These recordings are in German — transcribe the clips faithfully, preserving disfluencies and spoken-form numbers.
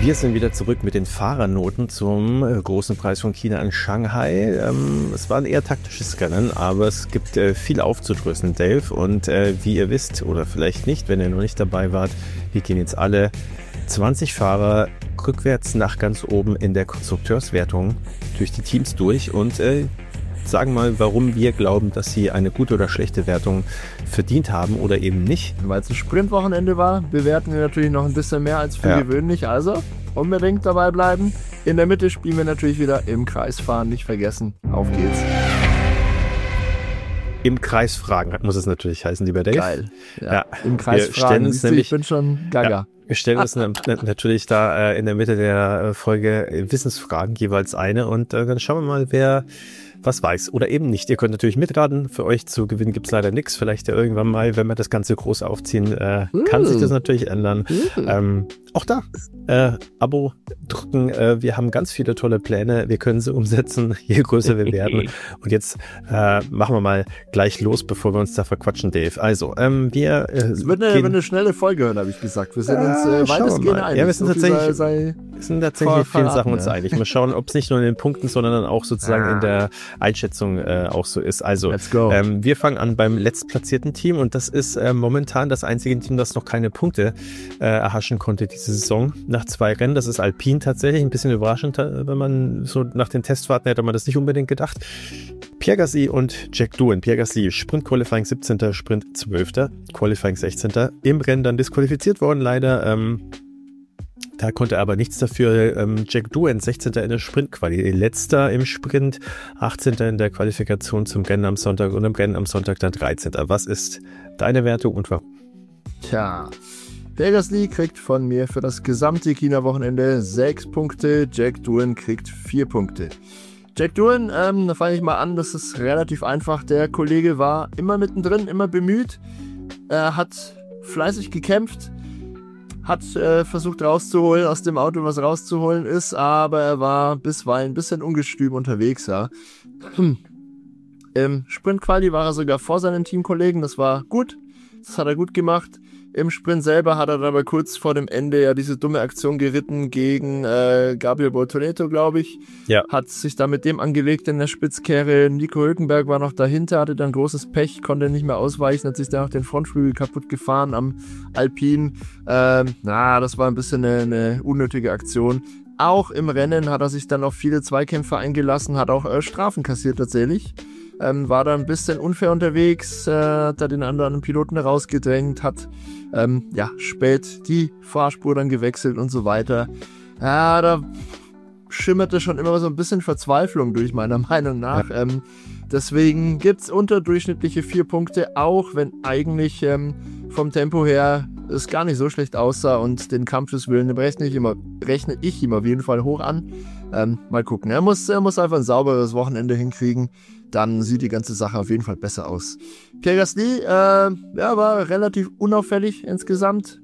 Wir sind wieder zurück mit den Fahrernoten zum äh, großen Preis von China in Shanghai. Ähm, es war ein eher taktisches Rennen, aber es gibt äh, viel aufzudröseln, Dave. Und äh, wie ihr wisst, oder vielleicht nicht, wenn ihr noch nicht dabei wart, wir gehen jetzt alle zwanzig Fahrer rückwärts nach ganz oben in der Konstrukteurswertung durch die Teams durch und äh, sagen mal, warum wir glauben, dass sie eine gute oder schlechte Wertung verdient haben oder eben nicht. Weil es ein Sprintwochenende war, bewerten wir natürlich noch ein bisschen mehr als für Ja. gewöhnlich. Also unbedingt dabei bleiben. In der Mitte spielen wir natürlich wieder im Kreis fahren. Nicht vergessen. Auf geht's. Im Kreis fragen muss es natürlich heißen, lieber Dave. Geil. Ja. Ja. Im Kreis Wir fragen. stellen uns Siehst du, nämlich- ich bin schon gaga. Ja. Wir stellen uns na- na- natürlich da äh, in der Mitte der äh, Folge äh, Wissensfragen jeweils eine und äh, dann schauen wir mal, wer was weiß oder eben nicht. Ihr könnt natürlich mitraten. Für euch zu gewinnen gibt es leider nichts. Vielleicht ja irgendwann mal, wenn wir das Ganze groß aufziehen, äh, kann sich das natürlich ändern. Ähm, auch da, äh, Abo drücken. Äh, wir haben ganz viele tolle Pläne. Wir können sie umsetzen, je größer wir werden. Und jetzt äh, machen wir mal gleich los, bevor wir uns da verquatschen, Dave. Also, ähm, wir äh, Es wird eine, gehen- wird eine schnelle Folge hören, habe ich gesagt. Wir sind uns Ah, äh, schauen wir weitestgehend mal. einig. Ja, wir sind So viel tatsächlich- sei, sei Wir sind tatsächlich Ver- vielen Sachen verraten, uns ja. einig. Mal schauen, ob es nicht nur in den Punkten, sondern dann auch sozusagen in der Einschätzung äh, auch so ist. Also, Let's go. ähm, wir fangen an beim letztplatzierten Team und das ist äh, momentan das einzige Team, das noch keine Punkte äh, erhaschen konnte diese Saison nach zwei Rennen. Das ist Alpine tatsächlich. Ein bisschen überraschend, äh, wenn man so nach den Testfahrten hätte man das nicht unbedingt gedacht. Pierre Gasly und Jack Doohan. Pierre Gasly, Sprint Qualifying siebzehnter Sprint zwölfter Qualifying sechzehnter Im Rennen dann disqualifiziert worden, leider. Ähm, Da konnte er aber nichts dafür. Ähm, Jack Doohan, sechzehnter in der Sprintquali, letzter im Sprint, achtzehnter in der Qualifikation zum Rennen am Sonntag und im Rennen am Sonntag dann dreizehnter Was ist deine Wertung und warum? Tja, Pierre Gasly kriegt von mir für das gesamte China-Wochenende sechs Punkte, Jack Doohan kriegt vier Punkte. Jack Doohan, ähm, da fange ich mal an, das ist relativ einfach. Der Kollege war immer mittendrin, immer bemüht, er hat fleißig gekämpft, hat äh, versucht rauszuholen, aus dem Auto was rauszuholen ist, aber er war bisweilen ein bisschen ungestüm unterwegs, ja. Im Sprint-Quali war er sogar vor seinen Teamkollegen, das war gut, das hat er gut gemacht. Im Sprint selber hat er dann aber kurz vor dem Ende ja diese dumme Aktion geritten gegen äh, Gabriel Bortoleto, glaube ich. Ja. Hat sich da mit dem angelegt in der Spitzkehre. Nico Hülkenberg war noch dahinter, hatte dann großes Pech, konnte nicht mehr ausweichen, hat sich dann auch den Frontflügel kaputt gefahren am Alpine. Ähm, na, das war ein bisschen eine, eine unnötige Aktion. Auch im Rennen hat er sich dann auf viele Zweikämpfe eingelassen, hat auch äh, Strafen kassiert tatsächlich. Ähm, war da ein bisschen unfair unterwegs, äh, hat da den anderen Piloten rausgedrängt, hat ähm, ja, spät die Fahrspur dann gewechselt und so weiter. Ja, da schimmerte schon immer so ein bisschen Verzweiflung durch, meiner Meinung nach. Ja. Ähm, deswegen gibt's unterdurchschnittliche vier Punkte, auch wenn eigentlich ähm, vom Tempo her es gar nicht so schlecht aussah und den Kampfeswillen rechne ich, immer, rechne ich ihm auf jeden Fall hoch an. Ähm, mal gucken, er muss, er muss einfach ein sauberes Wochenende hinkriegen, dann sieht die ganze Sache auf jeden Fall besser aus. Pierre Gasly äh, ja, war relativ unauffällig insgesamt.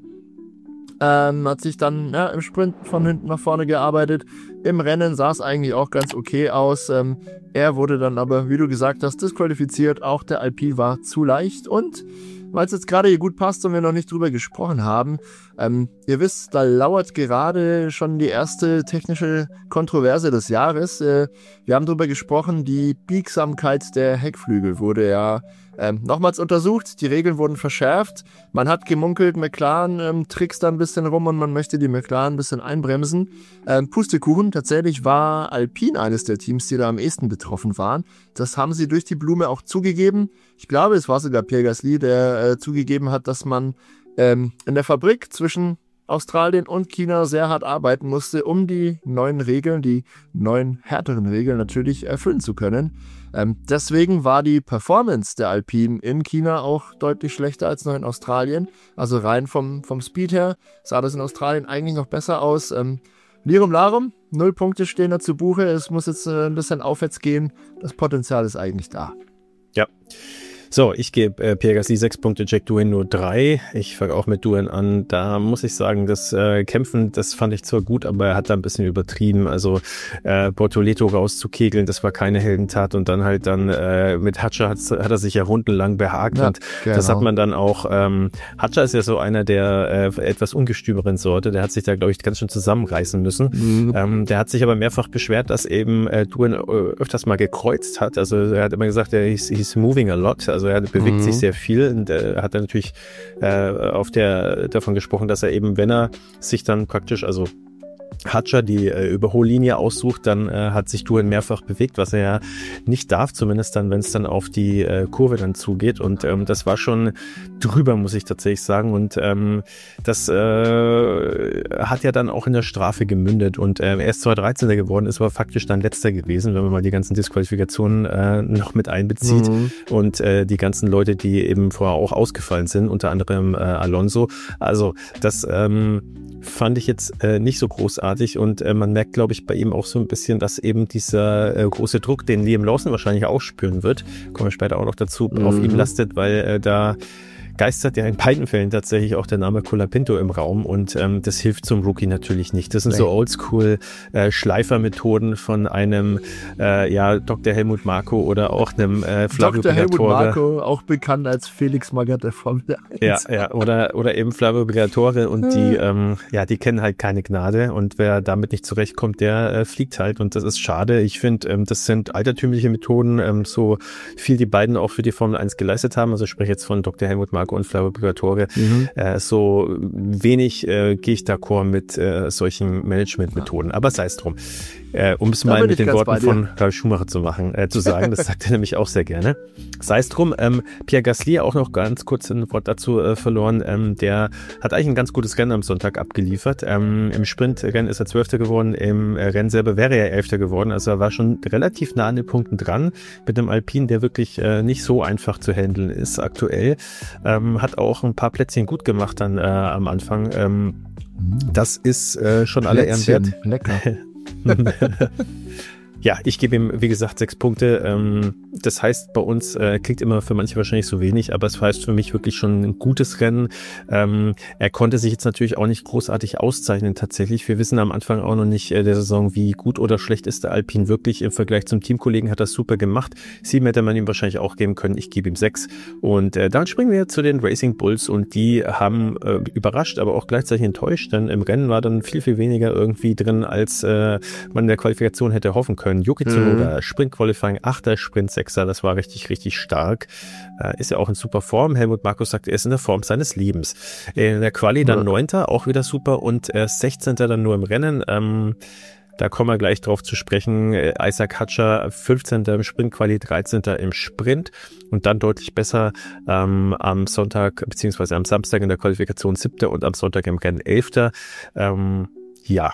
Ähm, hat sich dann ja, im Sprint von hinten nach vorne gearbeitet. Im Rennen sah es eigentlich auch ganz okay aus. Ähm, er wurde dann aber, wie du gesagt hast, disqualifiziert. Auch der Alpine war zu leicht. Und weil es jetzt gerade hier gut passt und wir noch nicht drüber gesprochen haben, ähm, ihr wisst, da lauert gerade schon die erste technische Kontroverse des Jahres. Äh, wir haben drüber gesprochen, die Biegsamkeit der Heckflügel wurde ja ähm, nochmals untersucht, die Regeln wurden verschärft. Man hat gemunkelt, McLaren ähm, trickst da ein bisschen rum und man möchte die McLaren ein bisschen einbremsen. Ähm, Pustekuchen, tatsächlich war Alpine eines der Teams, die da am ehesten betroffen waren. Das haben sie durch die Blume auch zugegeben. Ich glaube, es war sogar Pierre Gasly, der äh, zugegeben hat, dass man ähm, in der Fabrik zwischen Australien und China sehr hart arbeiten musste, um die neuen Regeln, die neuen härteren Regeln natürlich erfüllen zu können. Ähm, deswegen war die Performance der Alpine in China auch deutlich schlechter als noch in Australien. Also rein vom, vom Speed her sah das in Australien eigentlich noch besser aus. Ähm, Lirum Larum, null Punkte stehen da zu Buche. Es muss jetzt äh, ein bisschen aufwärts gehen. Das Potenzial ist eigentlich da. Ja. So, ich gebe äh, Pierre Gasly sechs Punkte, Jack Doohan nur drei. Ich fange auch mit Doohan an. Da muss ich sagen, das äh, Kämpfen, das fand ich zwar gut, aber er hat da ein bisschen übertrieben. Also äh, Bortoleto rauszukegeln, das war keine Heldentat. Und dann halt dann äh, mit Hadjar hat, hat er sich ja rundenlang behagt. Ja, und genau. Das hat man dann auch, ähm, Hadjar ist ja so einer der äh, etwas ungestümeren Sorte. Der hat sich da, glaube ich, ganz schön zusammenreißen müssen. Mhm. Ähm, der hat sich aber mehrfach beschwert, dass eben äh, Doohan äh, öfters mal gekreuzt hat. Also er hat immer gesagt, er he's, he's moving a lot. Also er bewegt mhm. sich sehr viel und er hat dann natürlich äh, auf der davon gesprochen, dass er eben, wenn er sich dann praktisch, also Hadjar die äh, Überhollinie aussucht, dann äh, hat sich Doohan mehrfach bewegt, was er ja nicht darf, zumindest dann, wenn es dann auf die äh, Kurve dann zugeht. Und ähm, das war schon drüber, muss ich tatsächlich sagen. Und ähm, das äh, hat ja dann auch in der Strafe gemündet. Und äh, er ist zwar dreizehnter geworden, ist aber faktisch dann letzter gewesen, wenn man mal die ganzen Disqualifikationen äh, noch mit einbezieht. Mhm. Und äh, die ganzen Leute, die eben vorher auch ausgefallen sind, unter anderem äh, Alonso. Also das ähm, fand ich jetzt äh, nicht so großartig und äh, man merkt, glaube ich, bei ihm auch so ein bisschen, dass eben dieser äh, große Druck, den Liam Lawson wahrscheinlich auch spüren wird, kommen wir später auch noch dazu, mhm. auf ihm lastet, weil äh, da geistert ja in beiden Fällen tatsächlich auch der Name Colapinto im Raum und ähm, das hilft zum Rookie natürlich nicht. Das sind nee. so oldschool äh, Schleifermethoden von einem äh, ja Doktor Helmut Marko oder auch einem äh, Flavio Doktor Helmut Marko, auch bekannt als Felix Magath der Formel eins. Ja, ja, oder oder eben Flavio Briatore und die ähm, ja, die kennen halt keine Gnade und wer damit nicht zurechtkommt, der äh, fliegt halt und das ist schade. Ich finde, ähm, das sind altertümliche Methoden, ähm, so viel die beiden auch für die Formel eins geleistet haben. Also ich spreche jetzt von Doktor Helmut Marko und Flavio Briatore. Mhm. Äh, so wenig äh, gehe ich d'accord mit äh, solchen Managementmethoden. Aber sei es drum. Äh, um es mal mit den Worten von Ralf Schumacher zu machen, äh, zu sagen, das sagt er nämlich auch sehr gerne. Sei es drum, ähm, Pierre Gasly auch noch ganz kurz ein Wort dazu äh, verloren. Ähm, der hat eigentlich ein ganz gutes Rennen am Sonntag abgeliefert. Ähm, Im Sprintrennen ist er Zwölfter geworden, im äh, Rennen selber wäre er Elfter geworden. Also er war schon relativ nah an den Punkten dran mit einem Alpine, der wirklich äh, nicht so einfach zu handeln ist aktuell. Ähm, hat auch ein paar Plätzchen gut gemacht dann äh, am Anfang. Ähm, das ist äh, schon alle Ehren wert. Lecker. Ja, ich gebe ihm, wie gesagt, sechs Punkte. Ähm, das heißt bei uns, äh, klingt immer für manche wahrscheinlich so wenig, aber es heißt für mich wirklich schon ein gutes Rennen. Ähm, er konnte sich jetzt natürlich auch nicht großartig auszeichnen tatsächlich. Wir wissen am Anfang auch noch nicht äh, der Saison, wie gut oder schlecht ist der Alpine wirklich. Im Vergleich zum Teamkollegen hat er super gemacht. Sieben hätte man ihm wahrscheinlich auch geben können. Ich gebe ihm sechs. Und äh, dann springen wir zu den Racing Bulls und die haben äh, überrascht, aber auch gleichzeitig enttäuscht, denn im Rennen war dann viel, viel weniger irgendwie drin, als äh, man in der Qualifikation hätte hoffen können. Yuki Tsunoda, mhm. Sprint-Qualifying, Achter, Sprint, Sechser, das war richtig, richtig stark. Äh, ist ja auch in super Form. Helmut Marko sagt, er ist in der Form seines Lebens. In der Quali dann Neunter, ja. auch wieder super und äh, Sechzehnter dann nur im Rennen. Ähm, da kommen wir gleich drauf zu sprechen. Äh, Isaac Hadjar, Fünfzehnter im Sprint-Quali, Dreizehnter im Sprint und dann deutlich besser ähm, am Sonntag, beziehungsweise am Samstag in der Qualifikation Siebter und am Sonntag im Rennen Elfter. Ähm, ja,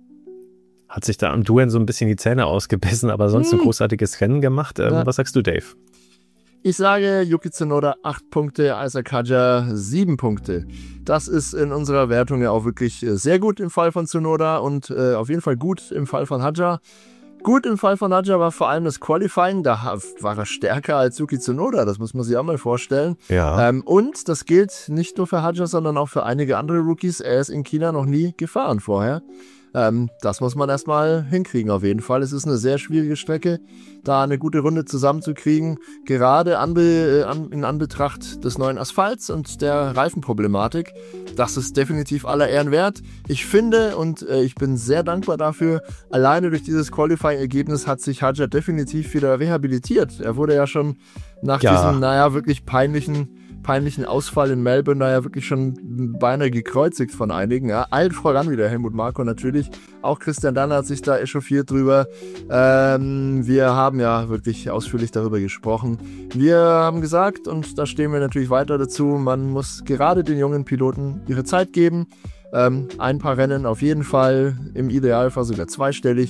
hat sich da am Doohan so ein bisschen die Zähne ausgebissen, aber sonst hm. ein großartiges Rennen gemacht. Ähm, ja. Was sagst du, Dave? Ich sage Yuki Tsunoda acht Punkte, Isaac Hadjar sieben Punkte. Das ist in unserer Wertung ja auch wirklich sehr gut im Fall von Tsunoda und äh, auf jeden Fall gut im Fall von Hadjar. Gut im Fall von Hadjar war vor allem das Qualifying, da war er stärker als Yuki Tsunoda, das muss man sich auch mal vorstellen. Ja. Ähm, und das gilt nicht nur für Hadjar, sondern auch für einige andere Rookies. Er ist in China noch nie gefahren vorher. Ähm, das muss man erstmal hinkriegen auf jeden Fall. Es ist eine sehr schwierige Strecke, da eine gute Runde zusammenzukriegen, gerade anbe, an, in Anbetracht des neuen Asphalts und der Reifenproblematik. Das ist definitiv aller Ehren wert. Ich finde und äh, ich bin sehr dankbar dafür, alleine durch dieses Qualifying-Ergebnis hat sich Hadjar definitiv wieder rehabilitiert. Er wurde ja schon nach ja. diesem, naja, wirklich peinlichen peinlichen Ausfall in Melbourne da ja wirklich schon beinahe gekreuzigt von einigen. Ja. Allen voran wieder Helmut Marko natürlich. Auch Christian Danner hat sich da echauffiert drüber. Ähm, wir haben ja wirklich ausführlich darüber gesprochen. Wir haben gesagt, und da stehen wir natürlich weiter dazu, man muss gerade den jungen Piloten ihre Zeit geben. Ähm, ein paar Rennen auf jeden Fall, im Idealfall sogar zweistellig.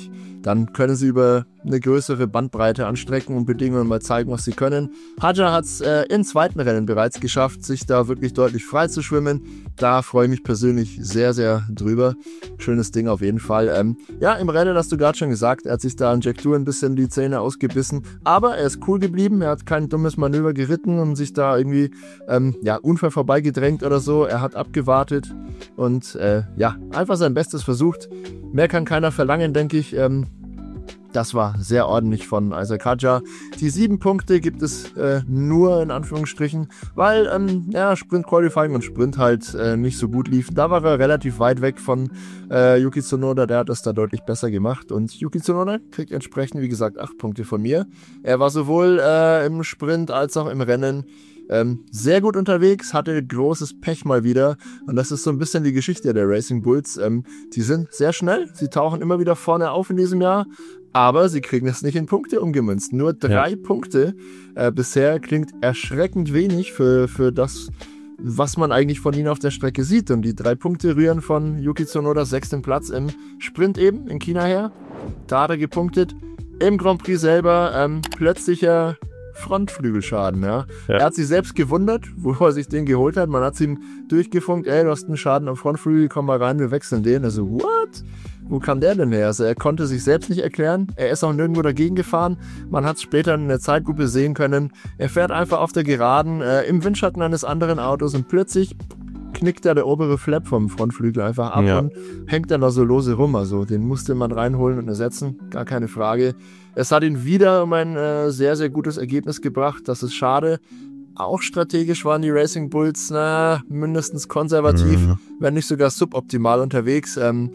dann können sie über eine größere Bandbreite an Strecken und Bedingungen mal zeigen, was sie können. Hadjar hat es äh, im zweiten Rennen bereits geschafft, sich da wirklich deutlich frei zu schwimmen. Da freue ich mich persönlich sehr, sehr drüber. Schönes Ding auf jeden Fall. Ähm, ja, im Rennen hast du gerade schon gesagt, er hat sich da an Jack Doohan ein bisschen die Zähne ausgebissen, aber er ist cool geblieben, er hat kein dummes Manöver geritten und sich da irgendwie ähm, ja, unfair vorbeigedrängt oder so. Er hat abgewartet und äh, ja, einfach sein Bestes versucht. Mehr kann keiner verlangen, denke ich. Ähm, Das war sehr ordentlich von Isaac Hadjar. Die sieben Punkte gibt es äh, nur in Anführungsstrichen, weil ähm, ja, Sprint Qualifying und Sprint halt äh, nicht so gut lief. Da war er relativ weit weg von äh, Yuki Tsunoda, der hat das da deutlich besser gemacht. Und Yuki Tsunoda kriegt entsprechend, wie gesagt, acht Punkte von mir. Er war sowohl äh, im Sprint als auch im Rennen Ähm, sehr gut unterwegs, hatte großes Pech mal wieder und das ist so ein bisschen die Geschichte der Racing Bulls. Ähm, die sind sehr schnell, sie tauchen immer wieder vorne auf in diesem Jahr, aber sie kriegen es nicht in Punkte umgemünzt. Nur drei ja. Punkte äh, bisher klingt erschreckend wenig für, für das, was man eigentlich von ihnen auf der Strecke sieht. Und die drei Punkte rühren von Yuki Tsunodas sechsten Platz im Sprint eben in China her. Da hat er gepunktet. Im Grand Prix selber ähm, plötzlicher Frontflügelschaden, ja. ja. Er hat sich selbst gewundert, wo er sich den geholt hat. Man hat ihm durchgefunkt, ey, du hast einen Schaden am Frontflügel, komm mal rein, wir wechseln den. Also, what? Wo kam der denn her? Also, er konnte sich selbst nicht erklären. Er ist auch nirgendwo dagegen gefahren. Man hat es später in der Zeitlupe sehen können. Er fährt einfach auf der Geraden, äh, im Windschatten eines anderen Autos und plötzlich knickt da der obere Flap vom Frontflügel einfach ab ja. und hängt dann da so lose rum. Also, den musste man reinholen und ersetzen, gar keine Frage. Es hat ihn wieder um ein äh, sehr, sehr gutes Ergebnis gebracht. Das ist schade. Auch strategisch waren die Racing Bulls na, mindestens konservativ, mhm. wenn nicht sogar suboptimal unterwegs. Ähm,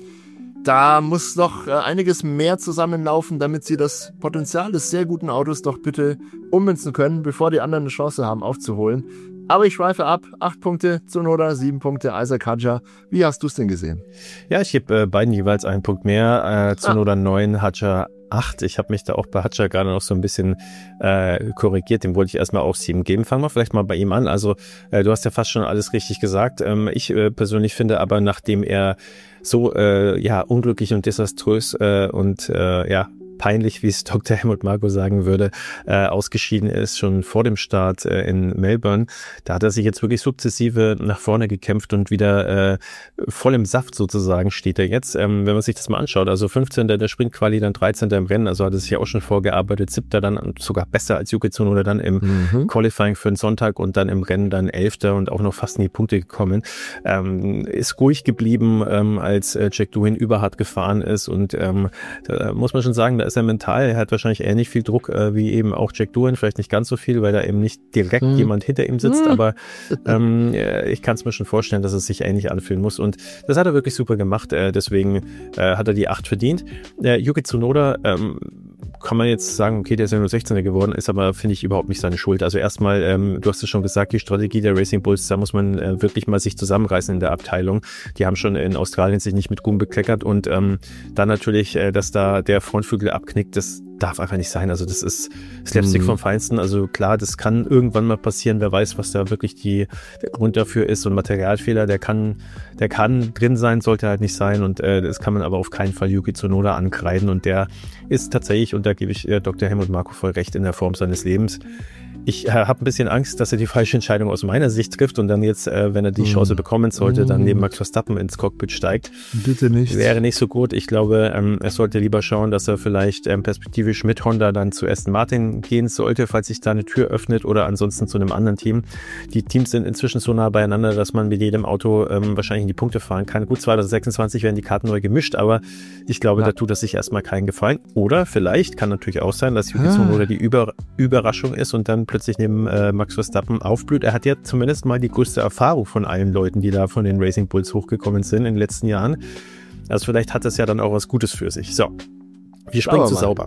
da muss noch äh, einiges mehr zusammenlaufen, damit sie das Potenzial des sehr guten Autos doch bitte ummünzen können, bevor die anderen eine Chance haben aufzuholen. Aber ich schweife ab. Acht Punkte Tsunoda, sieben Punkte Isaac Hadjar. Wie hast du es denn gesehen? Ja, ich gebe äh, beiden jeweils einen Punkt mehr. Äh, Tsunoda ah. neun, Hadjar acht. Ich habe mich da auch bei Hadjar gerade noch so ein bisschen äh, korrigiert. Dem wollte ich erstmal auch sieben geben. Fangen wir vielleicht mal bei ihm an. Also äh, du hast ja fast schon alles richtig gesagt. Ähm, ich äh, persönlich finde aber, nachdem er so äh, ja unglücklich und desaströs äh, und äh, ja peinlich, wie es Doktor Helmut Marko sagen würde, äh, ausgeschieden ist, schon vor dem Start äh, in Melbourne. Da hat er sich jetzt wirklich sukzessive nach vorne gekämpft und wieder äh, voll im Saft sozusagen steht er jetzt. Ähm, wenn man sich das mal anschaut, also fünfzehnter in der Sprintquali, dann dreizehnter im Rennen, also hat er sich ja auch schon vorgearbeitet, siebter dann sogar besser als Yuki Tsunoda dann im mhm. Qualifying für den Sonntag und dann im Rennen dann elfter und auch noch fast in die Punkte gekommen. Ähm, ist ruhig geblieben, ähm, als äh, Jack Doohan überhart gefahren ist und ähm, da muss man schon sagen, da ist er mental, er hat wahrscheinlich ähnlich viel Druck äh, wie eben auch Jack Doohan, vielleicht nicht ganz so viel, weil da eben nicht direkt hm. jemand hinter ihm sitzt, hm. aber ähm, ich kann es mir schon vorstellen, dass es sich ähnlich anfühlen muss und das hat er wirklich super gemacht, äh, deswegen äh, hat er die acht verdient. Äh, Yuki Tsunoda, ähm, kann man jetzt sagen, okay, der ist ja nur sechzehnter geworden, ist aber, finde ich, überhaupt nicht seine Schuld. Also erstmal, ähm, du hast es schon gesagt, die Strategie der Racing Bulls, da muss man äh, wirklich mal sich zusammenreißen in der Abteilung. Die haben schon in Australien sich nicht mit Ruhm bekleckert und ähm, dann natürlich, äh, dass da der Frontflügel abknickt, das darf einfach nicht sein. Also das ist Slapstick mhm. vom Feinsten. Also klar, das kann irgendwann mal passieren. Wer weiß, was da wirklich die, der Grund dafür ist. So ein Materialfehler, der kann, der kann drin sein, sollte halt nicht sein. Und äh, das kann man aber auf keinen Fall Yuki Tsunoda ankreiden. Und der ist tatsächlich, und da gebe ich äh, Doktor Helmut Marko voll recht, in der Form seines Lebens. Ich äh, habe ein bisschen Angst, dass er die falsche Entscheidung aus meiner Sicht trifft und dann jetzt, äh, wenn er die Chance bekommen sollte, dann neben Max Verstappen ins Cockpit steigt. Bitte nicht. Wäre nicht so gut. Ich glaube, ähm, er sollte lieber schauen, dass er vielleicht ähm, perspektivisch mit Honda dann zu Aston Martin gehen sollte, falls sich da eine Tür öffnet oder ansonsten zu einem anderen Team. Die Teams sind inzwischen so nah beieinander, dass man mit jedem Auto ähm, wahrscheinlich in die Punkte fahren kann. Gut, zwanzig sechsundzwanzig werden die Karten neu gemischt, aber ich glaube, ja. da tut das sich erstmal keinen Gefallen. Oder vielleicht kann natürlich auch sein, dass Yuki Tsunoda die Über- Überraschung ist und dann plötzlich neben äh, Max Verstappen aufblüht. Er hat ja zumindest mal die größte Erfahrung von allen Leuten, die da von den Racing Bulls hochgekommen sind in den letzten Jahren. Also vielleicht hat das ja dann auch was Gutes für sich. So, wir springen zu sauber.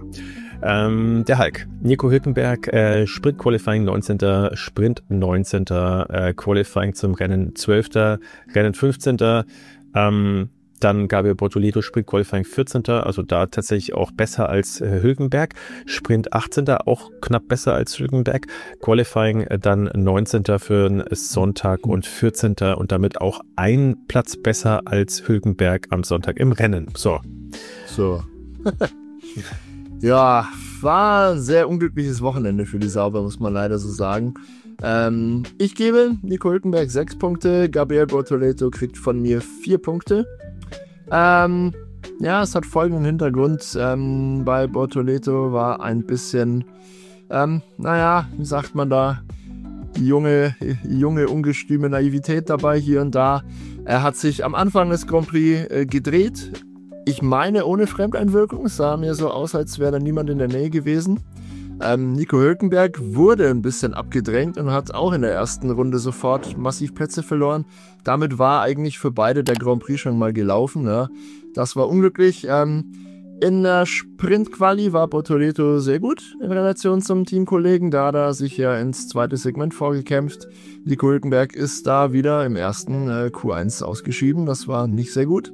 Ähm, der Hulk. Nico Hülkenberg, äh, Sprint Qualifying neunzehnter, Sprint neunzehnter, äh, Qualifying zum Rennen zwölfter, Rennen fünfzehnter, ähm, Dann Gabriel Bortoleto, Sprint Qualifying vierzehnter, also da tatsächlich auch besser als äh, Hülkenberg. Sprint achtzehnter, auch knapp besser als Hülkenberg. Qualifying äh, dann neunzehnter für den Sonntag und vierzehnter und damit auch ein Platz besser als Hülkenberg am Sonntag im Rennen. So. So. Ja, war ein sehr unglückliches Wochenende für die Sauber, muss man leider so sagen. Ähm, ich gebe Nico Hülkenberg sechs Punkte, Gabriel Bortoleto kriegt von mir vier Punkte. Ähm, ja, es hat folgenden Hintergrund. Ähm, bei Bortoleto war ein bisschen, ähm, naja, wie sagt man da, die junge, junge, ungestüme Naivität dabei hier und da. Er hat sich am Anfang des Grand Prix äh, gedreht. Ich meine, ohne Fremdeinwirkung. Es sah mir so aus, als wäre da niemand in der Nähe gewesen. Ähm, Nico Hülkenberg wurde ein bisschen abgedrängt und hat auch in der ersten Runde sofort massiv Plätze verloren. Damit war eigentlich für beide der Grand Prix schon mal gelaufen. Ja. Das war unglücklich. Ähm, in der Sprint-Quali war Bortoleto sehr gut in Relation zum Teamkollegen. Da hat er sich ja ins zweite Segment vorgekämpft. Nico Hülkenberg ist da wieder im ersten äh, Q eins ausgeschieden. Das war nicht sehr gut.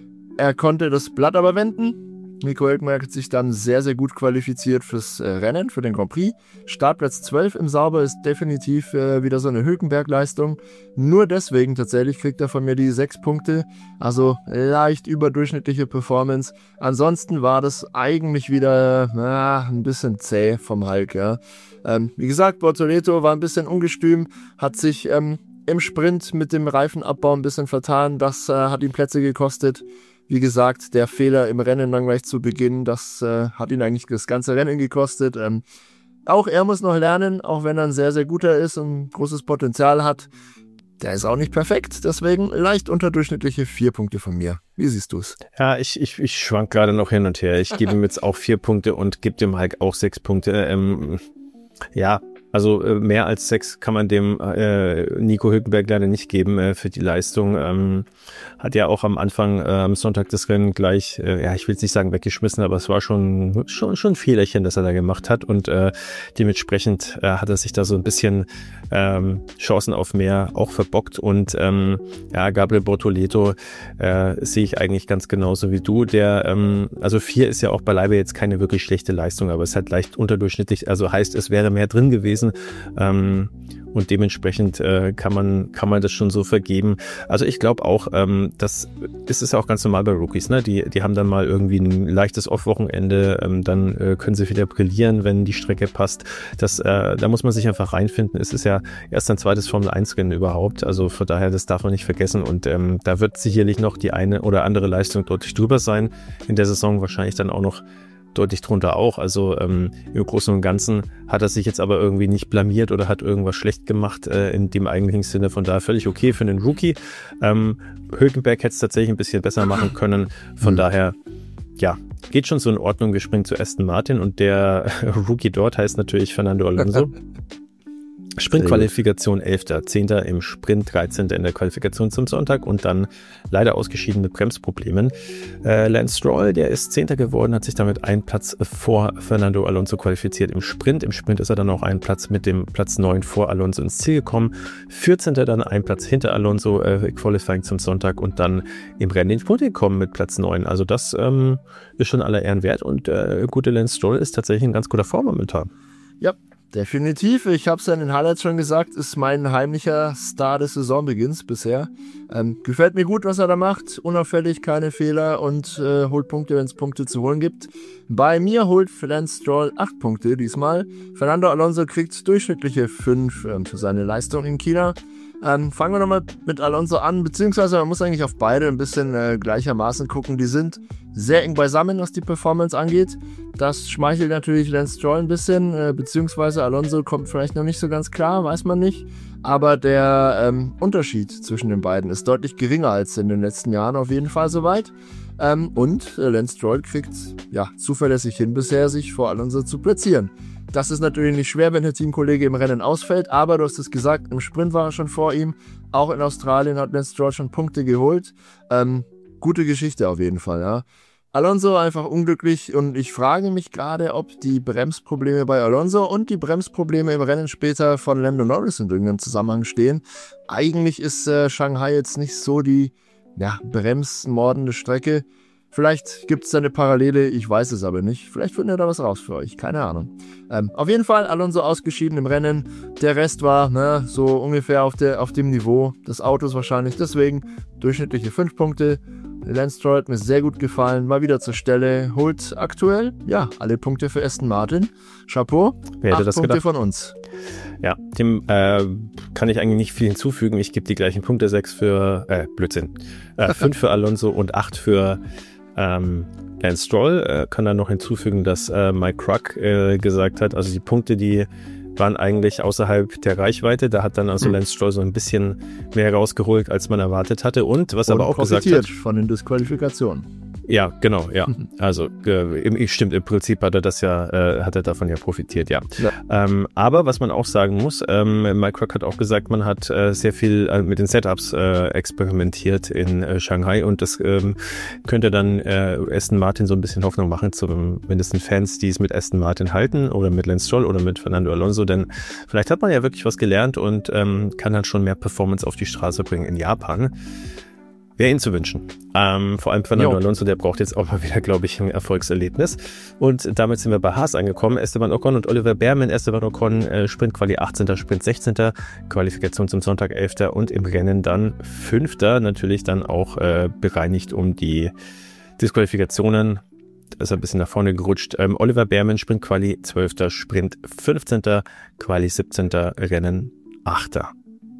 Er konnte das Blatt aber wenden. Nico Hülkenberg hat sich dann sehr, sehr gut qualifiziert fürs äh, Rennen, für den Grand Prix. Startplatz zwölf im Sauber ist definitiv äh, wieder so eine Hülkenberg-Leistung. Nur deswegen tatsächlich kriegt er von mir die sechs Punkte. Also leicht überdurchschnittliche Performance. Ansonsten war das eigentlich wieder na, ein bisschen zäh vom Hulk. Ja. Ähm, wie gesagt, Bortoleto war ein bisschen ungestüm, hat sich ähm, im Sprint mit dem Reifenabbau ein bisschen vertan. Das äh, hat ihm Plätze gekostet. Wie gesagt, der Fehler im Rennen dann gleich zu Beginn, das äh, hat ihn eigentlich das ganze Rennen gekostet. Ähm, auch er muss noch lernen, auch wenn er ein sehr, sehr guter ist und großes Potenzial hat. Der ist auch nicht perfekt, deswegen leicht unterdurchschnittliche vier Punkte von mir. Wie siehst du es? Ja, ich, ich, ich schwank gerade noch hin und her. Ich gebe ihm jetzt auch vier Punkte und gebe dem Hulk auch sechs Punkte. Ähm, ja, also äh, mehr als sechs kann man dem äh, Nico Hülkenberg leider nicht geben äh, für die Leistung. Ähm, hat ja auch am Anfang äh, am Sonntag das Rennen gleich, äh, ja, ich will jetzt nicht sagen weggeschmissen, aber es war schon schon schon ein Fehlerchen, das er da gemacht hat und äh, dementsprechend äh, hat er sich da so ein bisschen ähm, Chancen auf mehr auch verbockt und ähm, ja, Gabriel Bortoleto äh, sehe ich eigentlich ganz genauso wie du. Der, ähm, also vier ist ja auch beileibe jetzt keine wirklich schlechte Leistung, aber es ist halt leicht unterdurchschnittlich, also heißt, es wäre mehr drin gewesen. Ähm, und dementsprechend äh, kann man kann man das schon so vergeben. Also ich glaube auch, ähm, das ist es ja auch ganz normal bei Rookies, ne? Die die haben dann mal irgendwie ein leichtes Off-Wochenende, ähm, dann äh, können sie wieder brillieren, wenn die Strecke passt. Das äh, da muss man sich einfach reinfinden. Es ist ja erst ein zweites Formel eins Rennen überhaupt, also von daher, das darf man nicht vergessen und ähm, da wird sicherlich noch die eine oder andere Leistung deutlich drüber sein in der Saison, wahrscheinlich dann auch noch deutlich drunter auch. Also ähm, im Großen und Ganzen hat er sich jetzt aber irgendwie nicht blamiert oder hat irgendwas schlecht gemacht äh, in dem eigentlichen Sinne. Von daher völlig okay für einen Rookie. Ähm, Hülkenberg hätte es tatsächlich ein bisschen besser machen können. Von mhm. daher, ja, geht schon so in Ordnung. Wir springen zu Aston Martin und der Rookie dort heißt natürlich Fernando Alonso. Sprintqualifikation elfter zehnter im Sprint, dreizehnter in der Qualifikation zum Sonntag und dann leider ausgeschieden mit Bremsproblemen. Äh, Lance Stroll, der ist zehnter geworden, hat sich damit einen Platz vor Fernando Alonso qualifiziert im Sprint. Im Sprint ist er dann auch einen Platz mit dem Platz neun vor Alonso ins Ziel gekommen. vierzehnter dann einen Platz hinter Alonso, äh, Qualifying zum Sonntag und dann im Rennen ins Punkt gekommen mit Platz neun. Also das ähm, ist schon aller Ehren wert und äh, gute Lance Stroll ist tatsächlich in ganz guter Form momentan. Ja. Definitiv, ich habe es ja in den Highlights schon gesagt, ist mein heimlicher Star des Saisonbeginns bisher. Ähm, gefällt mir gut, was er da macht, unauffällig, keine Fehler und äh, holt Punkte, wenn es Punkte zu holen gibt. Bei mir holt Lance Stroll acht Punkte diesmal. Fernando Alonso kriegt durchschnittliche fünf ähm, für seine Leistung in China. Ähm, fangen wir nochmal mit Alonso an, beziehungsweise man muss eigentlich auf beide ein bisschen äh, gleichermaßen gucken. Die sind sehr eng beisammen, was die Performance angeht. Das schmeichelt natürlich Lance Stroll ein bisschen, äh, beziehungsweise Alonso kommt vielleicht noch nicht so ganz klar, weiß man nicht. Aber der ähm, Unterschied zwischen den beiden ist deutlich geringer als in den letzten Jahren auf jeden Fall soweit. Ähm, und äh, Lance Stroll kriegt ja zuverlässig hin bisher, sich vor Alonso zu platzieren. Das ist natürlich nicht schwer, wenn der Teamkollege im Rennen ausfällt, aber du hast es gesagt, im Sprint war er schon vor ihm. Auch in Australien hat Lance Stroll schon Punkte geholt. Ähm, gute Geschichte auf jeden Fall, ja. Alonso einfach unglücklich und ich frage mich gerade, ob die Bremsprobleme bei Alonso und die Bremsprobleme im Rennen später von Lando Norris in irgendeinem Zusammenhang stehen. Eigentlich ist äh, Shanghai jetzt nicht so die ja, bremsmordende Strecke. Vielleicht gibt es da eine Parallele, ich weiß es aber nicht. Vielleicht finden wir da was raus für euch, keine Ahnung. Ähm, auf jeden Fall Alonso ausgeschieden im Rennen. Der Rest war ne, so ungefähr auf, der, auf dem Niveau des Autos wahrscheinlich. Deswegen durchschnittliche fünf Punkte. Lance Stroll hat mir sehr gut gefallen, mal wieder zur Stelle, holt aktuell, ja, alle Punkte für Aston Martin. Chapeau, Wer hätte acht das Punkte gedacht? von uns. Ja, dem äh, kann ich eigentlich nicht viel hinzufügen. Ich gebe die gleichen Punkte, sechs für, äh, Blödsinn, äh, fünf für Alonso und acht für ähm, Lance Stroll. Äh, kann dann noch hinzufügen, dass äh, Mike Kruk äh, gesagt hat, also die Punkte, die waren eigentlich außerhalb der Reichweite. Da hat dann also mhm. Lance Stroll so ein bisschen mehr rausgeholt, als man erwartet hatte. Und was er aber auch gesagt hat, von den Disqualifikationen. Ja, genau, ja. Also äh, im, stimmt, im Prinzip hat er das ja, äh, hat er davon ja profitiert, ja. ja. Ähm, aber was man auch sagen muss, ähm, Mike Kruk hat auch gesagt, man hat äh, sehr viel äh, mit den Setups äh, experimentiert in äh, Shanghai und das ähm, könnte dann äh, Aston Martin so ein bisschen Hoffnung machen, zumindest Fans, die es mit Aston Martin halten oder mit Lance Stroll oder mit Fernando Alonso, denn vielleicht hat man ja wirklich was gelernt und ähm, kann dann schon mehr Performance auf die Straße bringen in Japan. Wäre Ihnen zu wünschen. Ähm, vor allem Fernando jo. Alonso, der braucht jetzt auch mal wieder, glaube ich, ein Erfolgserlebnis. Und damit sind wir bei Haas angekommen. Esteban Ocon und Oliver Behrmann. Esteban Ocon, äh, Sprint-Quali achtzehnter, Sprint sechzehnter, Qualifikation zum Sonntag elfter und im Rennen dann fünfter. Natürlich dann auch äh, bereinigt um die Disqualifikationen. Da ist er ein bisschen nach vorne gerutscht. Ähm, Oliver Behrmann, Sprint-Quali zwölfter, Sprint fünfzehnter, Quali siebzehnter, Rennen achter.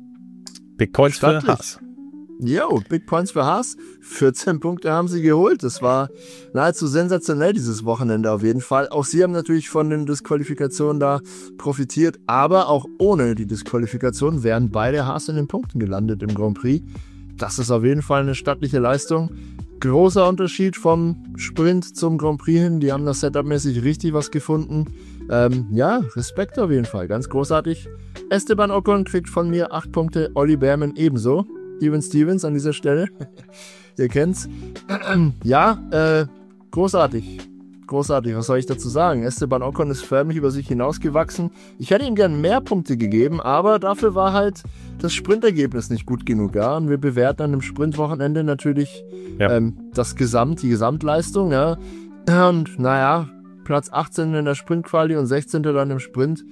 Big Points für Haas. Jo, Big Points für Haas. vierzehn Punkte haben sie geholt. Das war nahezu sensationell dieses Wochenende auf jeden Fall. Auch sie haben natürlich von den Disqualifikationen da profitiert, aber auch ohne die Disqualifikation wären beide Haas in den Punkten gelandet im Grand Prix. Das ist auf jeden Fall eine stattliche Leistung. Großer Unterschied vom Sprint zum Grand Prix hin. Die haben das Setup-mäßig richtig was gefunden. Ähm, ja, Respekt auf jeden Fall. Ganz großartig. Esteban Ocon kriegt von mir acht Punkte. Olli Behrmann ebenso. Steven Stevens an dieser Stelle. Ihr kennt's. Ja, äh, großartig. Großartig, was soll ich dazu sagen? Esteban Ocon ist förmlich über sich hinausgewachsen. Ich hätte ihm gern mehr Punkte gegeben, aber dafür war halt das Sprintergebnis nicht gut genug. Ja? Und wir bewerten an dem Sprintwochenende natürlich ja. ähm, das Gesamt, die Gesamtleistung. Ja? Und naja, Platz achtzehn in der Sprintquali und sechzehnter dann im Sprint.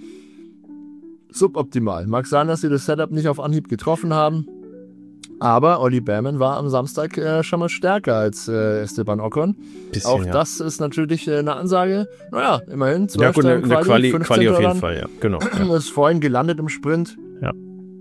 Suboptimal. Mag sein, dass sie das Setup nicht auf Anhieb getroffen haben. Aber Olli Behrmann war am Samstag äh, schon mal stärker als äh, Esteban Ocon. Bisschen, auch ja. das ist natürlich äh, eine Ansage. Naja, immerhin. Ja gut, eine, eine Quali, Quali auf jeden Fall, ja. Genau. Ja. Ist vorhin gelandet im Sprint. Ja.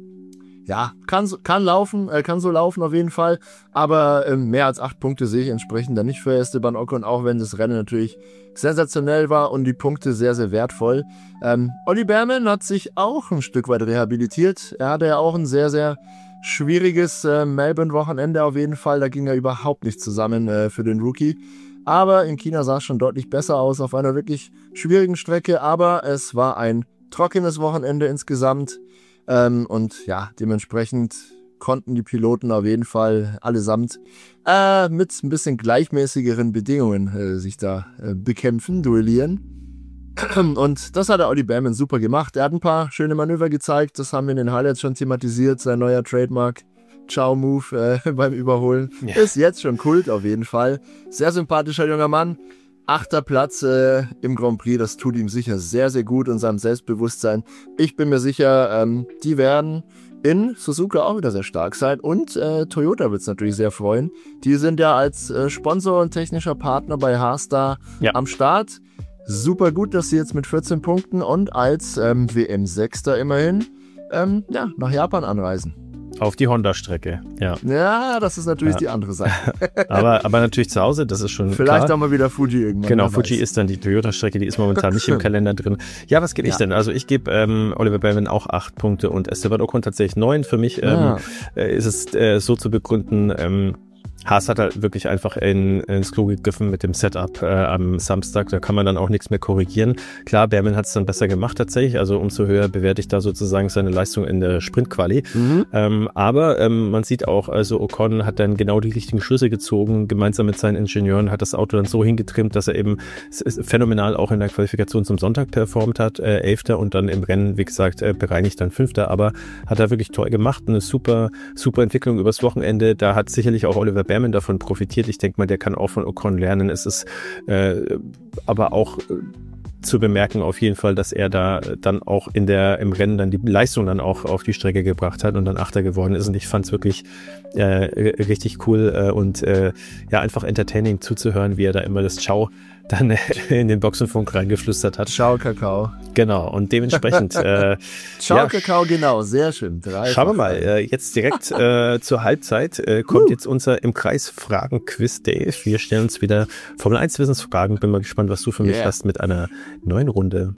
Ja, kann, kann laufen, äh, kann so laufen auf jeden Fall. Aber äh, mehr als acht Punkte sehe ich entsprechend dann nicht für Esteban Ocon, auch wenn das Rennen natürlich sensationell war und die Punkte sehr, sehr wertvoll. Ähm, Olli Behrmann hat sich auch ein Stück weit rehabilitiert. Er hatte ja auch ein sehr, sehr schwieriges äh, Melbourne-Wochenende auf jeden Fall. Da ging ja überhaupt nichts zusammen äh, für den Rookie. Aber in China sah es schon deutlich besser aus auf einer wirklich schwierigen Strecke. Aber es war ein trockenes Wochenende insgesamt. Ähm, und ja, dementsprechend konnten die Piloten auf jeden Fall allesamt äh, mit ein bisschen gleichmäßigeren Bedingungen äh, sich da äh, bekämpfen, duellieren. Und das hat der Olli Behrmann super gemacht. Er hat ein paar schöne Manöver gezeigt. Das haben wir in den Highlights schon thematisiert. Sein neuer Trademark Ciao-Move äh, beim Überholen. Ja. Ist jetzt schon Kult auf jeden Fall. Sehr sympathischer junger Mann. Achter Platz äh, im Grand Prix. Das tut ihm sicher sehr, sehr gut und seinem Selbstbewusstsein. Ich bin mir sicher, ähm, die werden in Suzuka auch wieder sehr stark sein. Und äh, Toyota wird es natürlich sehr freuen. Die sind ja als äh, Sponsor und technischer Partner bei Haas da ja. am Start. Super gut, dass sie jetzt mit vierzehn Punkten und als ähm, W M-Sechster immerhin ähm, ja, nach Japan anreisen. Auf die Honda-Strecke, ja. Ja, das ist natürlich ja. die andere Seite. aber, aber natürlich zu Hause, das ist schon Vielleicht klar. auch mal wieder Fuji irgendwann. Genau, Fuji weiß. Ist dann die Toyota-Strecke, die ist momentan nicht im Kalender drin. Ja, was gebe ich ja. denn? Also ich gebe ähm, Oliver Behrmann auch acht Punkte und Esteban Ocon tatsächlich neun. Für mich ähm, ja. ist es äh, so zu begründen, ähm, Haas hat halt wirklich einfach in, ins Klo gegriffen mit dem Setup äh, am Samstag. Da kann man dann auch nichts mehr korrigieren. Klar, Behrmann hat es dann besser gemacht tatsächlich. Also umso höher bewerte ich da sozusagen seine Leistung in der Sprintquali. Mhm. Ähm, aber ähm, man sieht auch, also Ocon hat dann genau die richtigen Schlüsse gezogen. Gemeinsam mit seinen Ingenieuren hat das Auto dann so hingetrimmt, dass er eben phänomenal auch in der Qualifikation zum Sonntag performt hat. Äh, Elfter und dann im Rennen, wie gesagt, äh, bereinigt dann Fünfter. Aber hat er wirklich toll gemacht. Eine super, super Entwicklung übers Wochenende. Da hat sicherlich auch Oliver Behrmann davon profitiert. Ich denke mal, der kann auch von Ocon lernen. Es ist äh, aber auch zu bemerken auf jeden Fall, dass er da dann auch in der im Rennen dann die Leistung dann auch auf die Strecke gebracht hat und dann Achter geworden ist. Und ich fand es wirklich äh, richtig cool äh, und äh, ja einfach entertaining zuzuhören, wie er da immer das Ciao dann in den Boxenfunk reingeflüstert hat. Ciao, Kakao. Genau, und dementsprechend äh, Ciao, ja, Kakao, genau, sehr schön. Dreifach. Schauen wir mal, äh, jetzt direkt äh, zur Halbzeit äh, kommt uh. jetzt unser im Kreis Fragen-Quiz, Dave. Wir stellen uns wieder Formel eins Wissensfragen. Bin mal gespannt, was du für mich yeah. hast mit einer neuen Runde.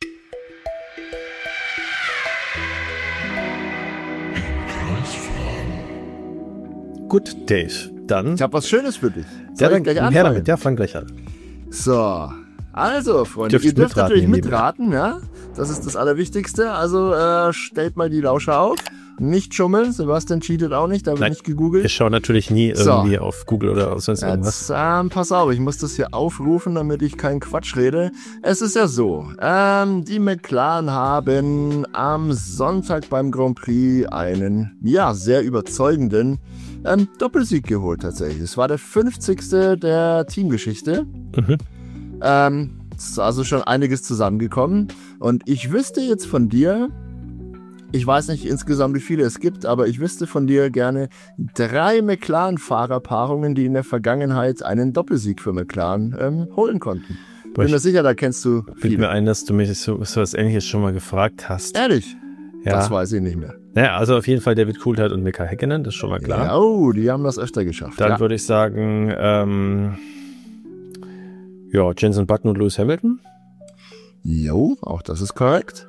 Gut, Dave, dann... Ich habe was Schönes für dich. Soll ich gleich anfangen? Damit, ja, fang gleich an. So, also Freunde, Dürft ihr dürft mitraten, natürlich ihr Lieben. mitraten, ja. Das ist das Allerwichtigste. Also äh, stellt mal die Lauscher auf. Nicht schummeln. Sebastian cheatet auch nicht, da wird Nein, nicht gegoogelt. Wir schauen natürlich nie So. irgendwie auf Google oder sonst irgendwas. Jetzt, ähm, pass auf, ich muss das hier aufrufen, damit ich keinen Quatsch rede. Es ist ja so, ähm, die McLaren haben am Sonntag beim Grand Prix einen, ja, sehr überzeugenden ähm, Doppelsieg geholt tatsächlich. Es war der fünfzigste der Teamgeschichte. Mhm. Ähm, es ist also schon einiges zusammengekommen. Und ich wüsste jetzt von dir, ich weiß nicht insgesamt, wie viele es gibt, aber ich wüsste von dir gerne drei McLaren-Fahrerpaarungen, die in der Vergangenheit einen Doppelsieg für McLaren ähm, holen konnten. Boah, Bin mir sicher, da kennst du Fällt viele. mir ein, dass du mich so, so was Ähnliches schon mal gefragt hast. Ehrlich? Ja. Das weiß ich nicht mehr. Naja, also auf jeden Fall David Coulthard und Mika Häkkinen, das ist schon mal klar. Ja, oh, die haben das öfter geschafft. Dann ja. würde ich sagen, ähm, ja, Jenson Button und Lewis Hamilton. Jo, auch das ist korrekt.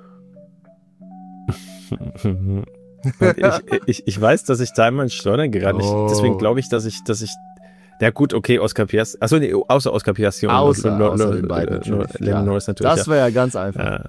Und ich, ich, ich weiß, dass ich da immer ins Schleudern geraten. Oh. Ich, deswegen glaube ich, dass ich, dass ich, ja gut, okay, Oscar Piastri, achso, nee, außer Oscar Piastri und Außer, Lo- Lo- außer Lo- den beiden Lo- natürlich. Lennon Ja. Norris natürlich. Das wäre ja ganz einfach. ja.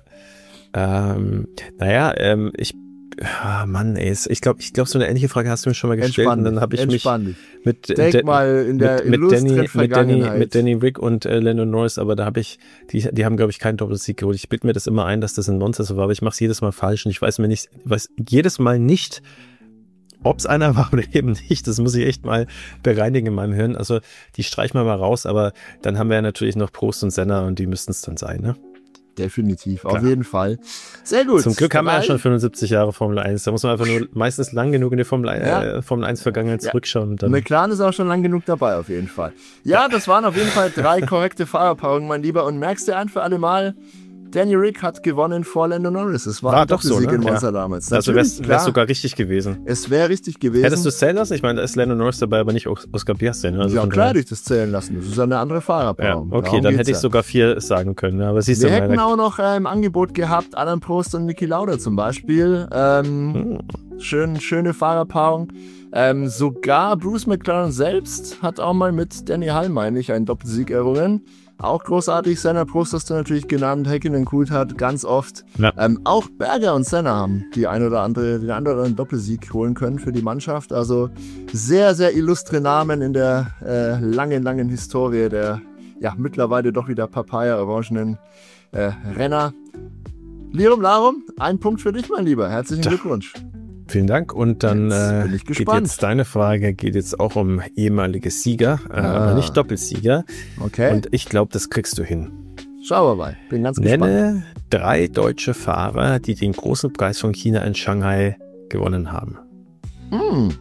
ähm, naja, ähm, ich, ah, Mann, ey, ich glaube, ich glaube, so eine ähnliche Frage hast du mir schon mal gestellt Entspann und dann dich, habe ich mich entspann dich. mit, Denk De- mal in der mit, mit, Danny, illustren mit, Danny, Vergangenheit. mit Danny Rick und äh, Lando Norris, aber da habe ich, die, die haben, glaube ich, keinen Doppelsieg geholt. Ich bilde mir das immer ein, dass das ein Monster war, aber ich mache es jedes Mal falsch und ich weiß mir nicht, weiß jedes Mal nicht, ob es einer war oder eben nicht. Das muss ich echt mal bereinigen in meinem Hirn. Also die streichen wir mal raus, aber dann haben wir ja natürlich noch Prost und Senna und die müssten es dann sein, ne? Definitiv, Klar. auf jeden Fall. Sehr gut. Zum Glück haben wir ja Drei- schon fünfundsiebzig Jahre Formel eins. Da muss man einfach nur meistens lang genug in die Formel, Ja. äh, Formel eins Vergangenheit Ja. zurückschauen. Und dann, McLaren ist auch schon lang genug dabei, auf jeden Fall. Ja, das waren auf jeden Fall drei korrekte Fahrerpaarungen, mein Lieber. Und merkst du ein für alle Mal, Danny Rick hat gewonnen vor Lando Norris. Es war War ein doch so, Doppelsieg ne? in Monza Ja. damals. also Natürlich, wäre klar. es sogar richtig gewesen. Es wäre richtig gewesen. Hättest du es zählen lassen? Ich meine, da ist Lando Norris dabei, aber nicht Os- Oscar Piastri. Ne? Also ja, von klar daher- hätte ich das zählen lassen. Das ist eine andere Ja, Fahrerpaarung. okay, Darum dann geht's hätte ich ja. sogar vier sagen können. ne? Aber siehst Wir du, hätten meine, auch noch äh, im Angebot gehabt, Alain Prost und Niki Lauda zum Beispiel. Ähm, Hm. schön, schöne Fahrerpaarung. Ähm, sogar Bruce McLaren selbst hat auch mal mit Danny Hall, meine ich, einen Doppelsieg errungen. Auch großartig. Senna, Prost hast du natürlich genannt. Häkkinen, Coulthard ganz oft. Ja. Ähm, auch Berger und Senna haben die ein oder andere, den einen oder anderen Doppelsieg holen können für die Mannschaft. Also sehr, sehr illustre Namen in der äh, langen, langen Historie der ja mittlerweile doch wieder papaya-orangenen äh, Renner. Lirum Larum, ein Punkt für dich, mein Lieber. Herzlichen Tja. Glückwunsch. vielen Dank. Und dann Jetzt äh, bin ich geht gespannt. jetzt deine Frage, geht jetzt auch um ehemalige Sieger, äh, Ah. aber nicht Doppelsieger. Okay, Und ich glaube, das kriegst du hin. schauen wir mal. Bin ganz gespannt. Nenne drei deutsche Fahrer, die den großen Preis von China in Shanghai gewonnen haben. Hm.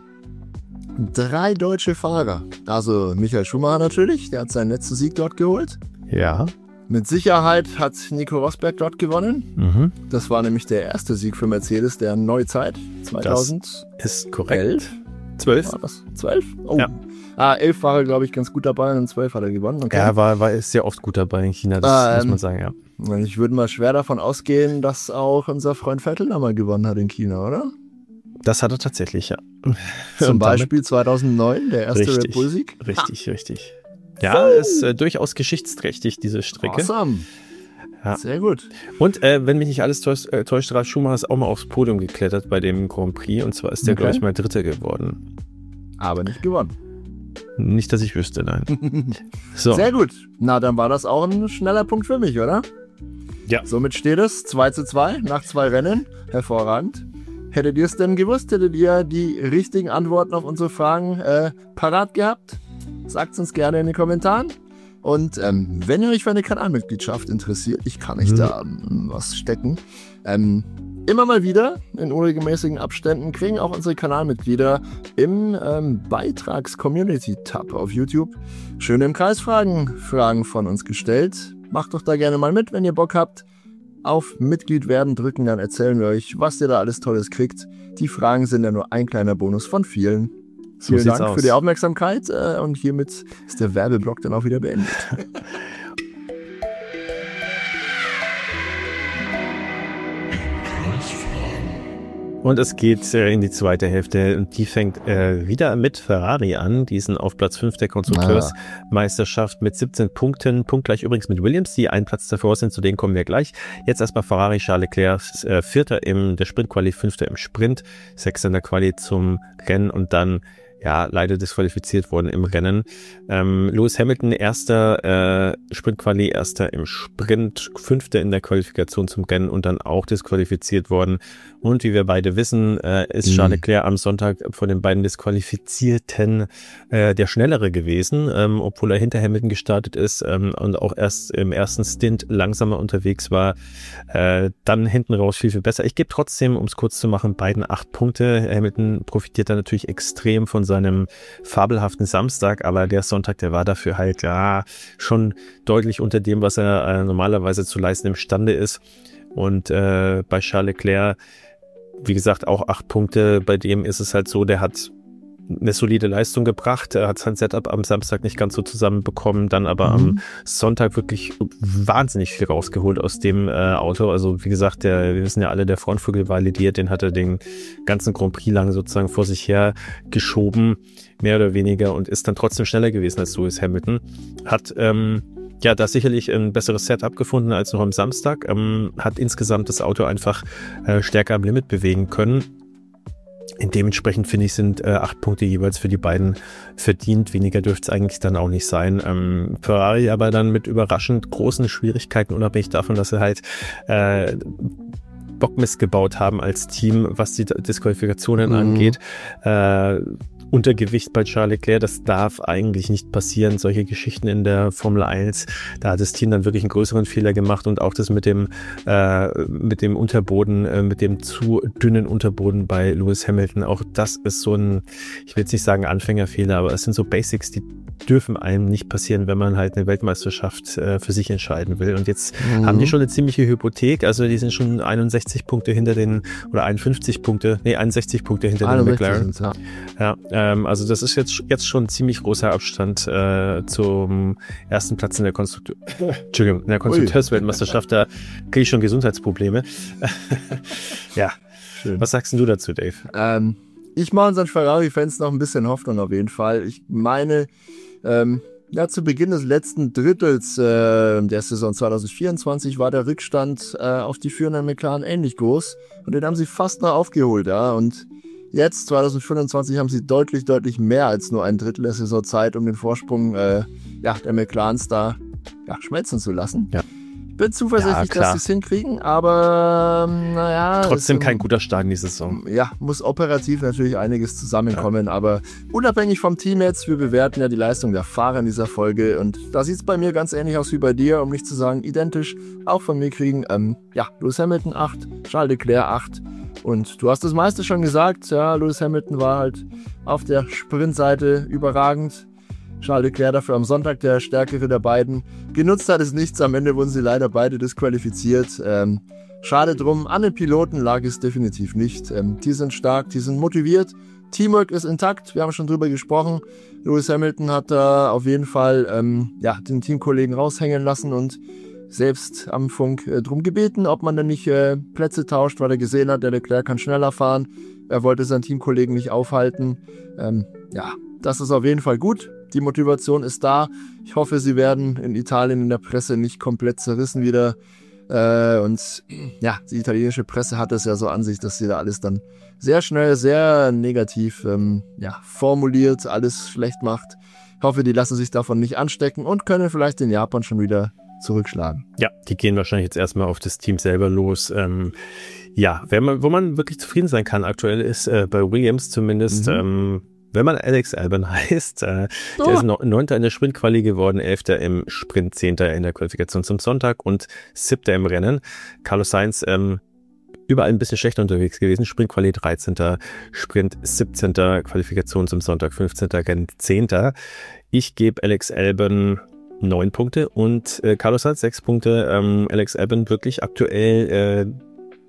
Drei deutsche Fahrer. Also Michael Schumacher natürlich, der hat seinen letzten Sieg dort geholt. Ja. Mit Sicherheit hat Nico Rosberg dort gewonnen. Mhm. Das war nämlich der erste Sieg für Mercedes der Neuzeit. zweitausendelf. Ist korrekt. Zwölf. War das? zwölf? Oh. Ja. Ah, elf war er, glaube ich, ganz gut dabei und zwölf hat er gewonnen. Okay. Er war, war ist sehr oft gut dabei in China, das Ähm, muss man sagen, ja. Ich würde mal schwer davon ausgehen, dass auch unser Freund Vettel da mal gewonnen hat in China, oder? Das hat er tatsächlich, ja. Zum Und damit- Beispiel zweitausendneun, der erste Richtig. Red Bull-Sieg. Richtig, richtig. Ja, ist äh, durchaus geschichtsträchtig, diese Strecke. Awesome. Ja. Sehr gut. Und äh, wenn mich nicht alles täuscht, äh, täuscht, Ralf Schumacher ist auch mal aufs Podium geklettert bei dem Grand Prix. Und zwar ist der, Okay. glaube ich, mal Dritter geworden. Aber nicht gewonnen. Nicht, dass ich wüsste, nein. So, Sehr gut. Na, dann war das auch ein schneller Punkt für mich, oder? Ja. Somit steht es zwei zu zwei nach zwei Rennen. Hervorragend. Hättet ihr es denn gewusst? Hättet ihr die richtigen Antworten auf unsere Fragen äh, parat gehabt? Sagt es uns gerne in den Kommentaren. Und ähm, wenn ihr euch für eine Kanalmitgliedschaft interessiert, ich kann euch mhm. da ähm, was stecken. Ähm, immer mal wieder in unregelmäßigen Abständen kriegen auch unsere Kanalmitglieder im ähm, Beitrags-Community-Tab auf YouTube schöne im Kreis Fragen, Fragen von uns gestellt. Macht doch da gerne mal mit, wenn ihr Bock habt. Auf Mitglied werden drücken, dann erzählen wir euch, was ihr da alles Tolles kriegt. Die Fragen sind ja nur ein kleiner Bonus von vielen. So Vielen Dank aus. für die Aufmerksamkeit äh, und hiermit ist der Werbeblock dann auch wieder beendet. Und es geht äh, in die zweite Hälfte und die fängt äh, wieder mit Ferrari an. Die sind auf Platz fünf der Konstrukteursmeisterschaft ah. mit siebzehn Punkten. Punktgleich übrigens mit Williams, die einen Platz davor sind. Zu denen kommen wir gleich. Jetzt erstmal Ferrari, Charles Leclerc, äh, Vierter im der Sprintquali, Fünfter im Sprint, Sechster in der Quali zum Rennen und dann ja, leider disqualifiziert worden im Rennen. Ähm, Lewis Hamilton, erster äh, Sprintquali, erster im Sprint, fünfter in der Qualifikation zum Rennen und dann auch disqualifiziert worden. Und wie wir beide wissen, äh, ist mhm. Charles Leclerc am Sonntag von den beiden Disqualifizierten äh, der Schnellere gewesen, ähm, obwohl er hinter Hamilton gestartet ist ähm, und auch erst im ersten Stint langsamer unterwegs war. Äh, dann hinten raus viel, viel besser. Ich gebe trotzdem, um es kurz zu machen, beiden acht Punkte. Hamilton profitiert da natürlich extrem von seinem fabelhaften Samstag, aber der Sonntag, der war dafür halt ja schon deutlich unter dem, was er äh, normalerweise zu leisten imstande ist. Und äh, bei Charles Leclerc, wie gesagt, auch acht Punkte. Bei dem ist es halt so, der hat eine solide Leistung gebracht. Er hat sein Setup am Samstag nicht ganz so zusammenbekommen, dann aber mhm. am Sonntag wirklich wahnsinnig viel rausgeholt aus dem äh, Auto. Also wie gesagt, der, wir wissen ja alle, der Frontflügel validiert, den hat er den ganzen Grand Prix lang sozusagen vor sich her geschoben, mehr oder weniger, und ist dann trotzdem schneller gewesen als Lewis Hamilton. Hat ähm, ja da sicherlich ein besseres Setup gefunden als noch am Samstag, ähm, hat insgesamt das Auto einfach äh, stärker am Limit bewegen können. Dementsprechend finde ich, sind äh, acht Punkte jeweils für die beiden verdient. Weniger dürfte es eigentlich dann auch nicht sein. Ähm, Ferrari aber dann mit überraschend großen Schwierigkeiten, unabhängig davon, dass sie halt äh, Bockmist gebaut haben als Team, was die Disqualifikationen mhm. angeht. Äh, Untergewicht bei Charles Leclerc, das darf eigentlich nicht passieren. Solche Geschichten in der Formel eins, da hat das Team dann wirklich einen größeren Fehler gemacht, und auch das mit dem äh, mit dem Unterboden, äh, mit dem zu dünnen Unterboden bei Lewis Hamilton, auch das ist so ein, ich will jetzt nicht sagen Anfängerfehler, aber es sind so Basics, die dürfen einem nicht passieren, wenn man halt eine Weltmeisterschaft äh, für sich entscheiden will. Und jetzt mhm. haben die schon eine ziemliche Hypothek, also die sind schon einundsechzig Punkte hinter den, oder einundfünfzig Punkte, nee, einundsechzig Punkte hinter den McLaren. Ja, ja ähm, also das ist jetzt jetzt schon ein ziemlich großer Abstand äh, zum ersten Platz in der Konstrukteur, Entschuldigung, in der Konstrukteursweltmeisterschaft. Da kriege ich schon Gesundheitsprobleme. Ja, schön. Was sagst du dazu, Dave? Ähm, ich mache unseren Ferrari-Fans noch ein bisschen Hoffnung auf jeden Fall. Ich meine, ähm, ja, zu Beginn des letzten Drittels äh, der Saison zwanzig vierundzwanzig war der Rückstand äh, auf die führenden McLaren ähnlich groß, und den haben sie fast noch aufgeholt, ja, und jetzt, zwanzig fünfundzwanzig, haben sie deutlich, deutlich mehr als nur ein Drittel der Saison Zeit, um den Vorsprung äh, ja, der McLarens da ja, schmelzen zu lassen. Ja. Ich bin zuversichtlich, ja, dass sie es hinkriegen, aber naja. Trotzdem ist, kein guter Start in die Saison. Ja, muss operativ natürlich einiges zusammenkommen, ja. aber unabhängig vom Team jetzt, wir bewerten ja die Leistung der Fahrer in dieser Folge, und da sieht es bei mir ganz ähnlich aus wie bei dir, um nicht zu sagen identisch. Auch von mir kriegen, ähm, ja, Lewis Hamilton acht, Charles Leclerc acht. Und du hast das meiste schon gesagt, ja, Lewis Hamilton war halt auf der Sprintseite überragend. Charles Leclerc dafür am Sonntag der stärkere der beiden. Genutzt hat es nichts, am Ende wurden sie leider beide disqualifiziert. Ähm, schade drum, an den Piloten lag es definitiv nicht. Ähm, die sind stark, die sind motiviert. Teamwork ist intakt, wir haben schon drüber gesprochen. Lewis Hamilton hat da auf jeden Fall ähm, ja, den Teamkollegen raushängen lassen und selbst am Funk äh, drum gebeten, ob man denn nicht äh, Plätze tauscht, weil er gesehen hat, der Leclerc kann schneller fahren. Er wollte seinen Teamkollegen nicht aufhalten. Ähm, ja, das ist auf jeden Fall gut. Die Motivation ist da. Ich hoffe, sie werden in Italien in der Presse nicht komplett zerrissen wieder. Äh, und ja, die italienische Presse hat es ja so an sich, dass sie da alles dann sehr schnell, sehr negativ ähm, ja, formuliert, alles schlecht macht. Ich hoffe, die lassen sich davon nicht anstecken und können vielleicht in Japan schon wieder zurückschlagen. Ja, die gehen wahrscheinlich jetzt erstmal auf das Team selber los. Ähm, ja, wer man, wo man wirklich zufrieden sein kann aktuell ist, äh, bei Williams zumindest, mhm. ähm, wenn man Alex Albon heißt. Äh, Oh. Der ist no- Neunter in der Sprintquali geworden, Elfter im Sprint, Zehnter in der Qualifikation zum Sonntag und Siebter im Rennen. Carlos Sainz ähm, überall ein bisschen schlechter unterwegs gewesen. Sprintquali dreizehnter, Sprint siebzehnter, Qualifikation zum Sonntag fünfzehnter, Rennen zehnter. Ich gebe Alex Albon neun Punkte und äh, Carlos Sainz sechs Punkte. Ähm, Alex Albon wirklich aktuell äh,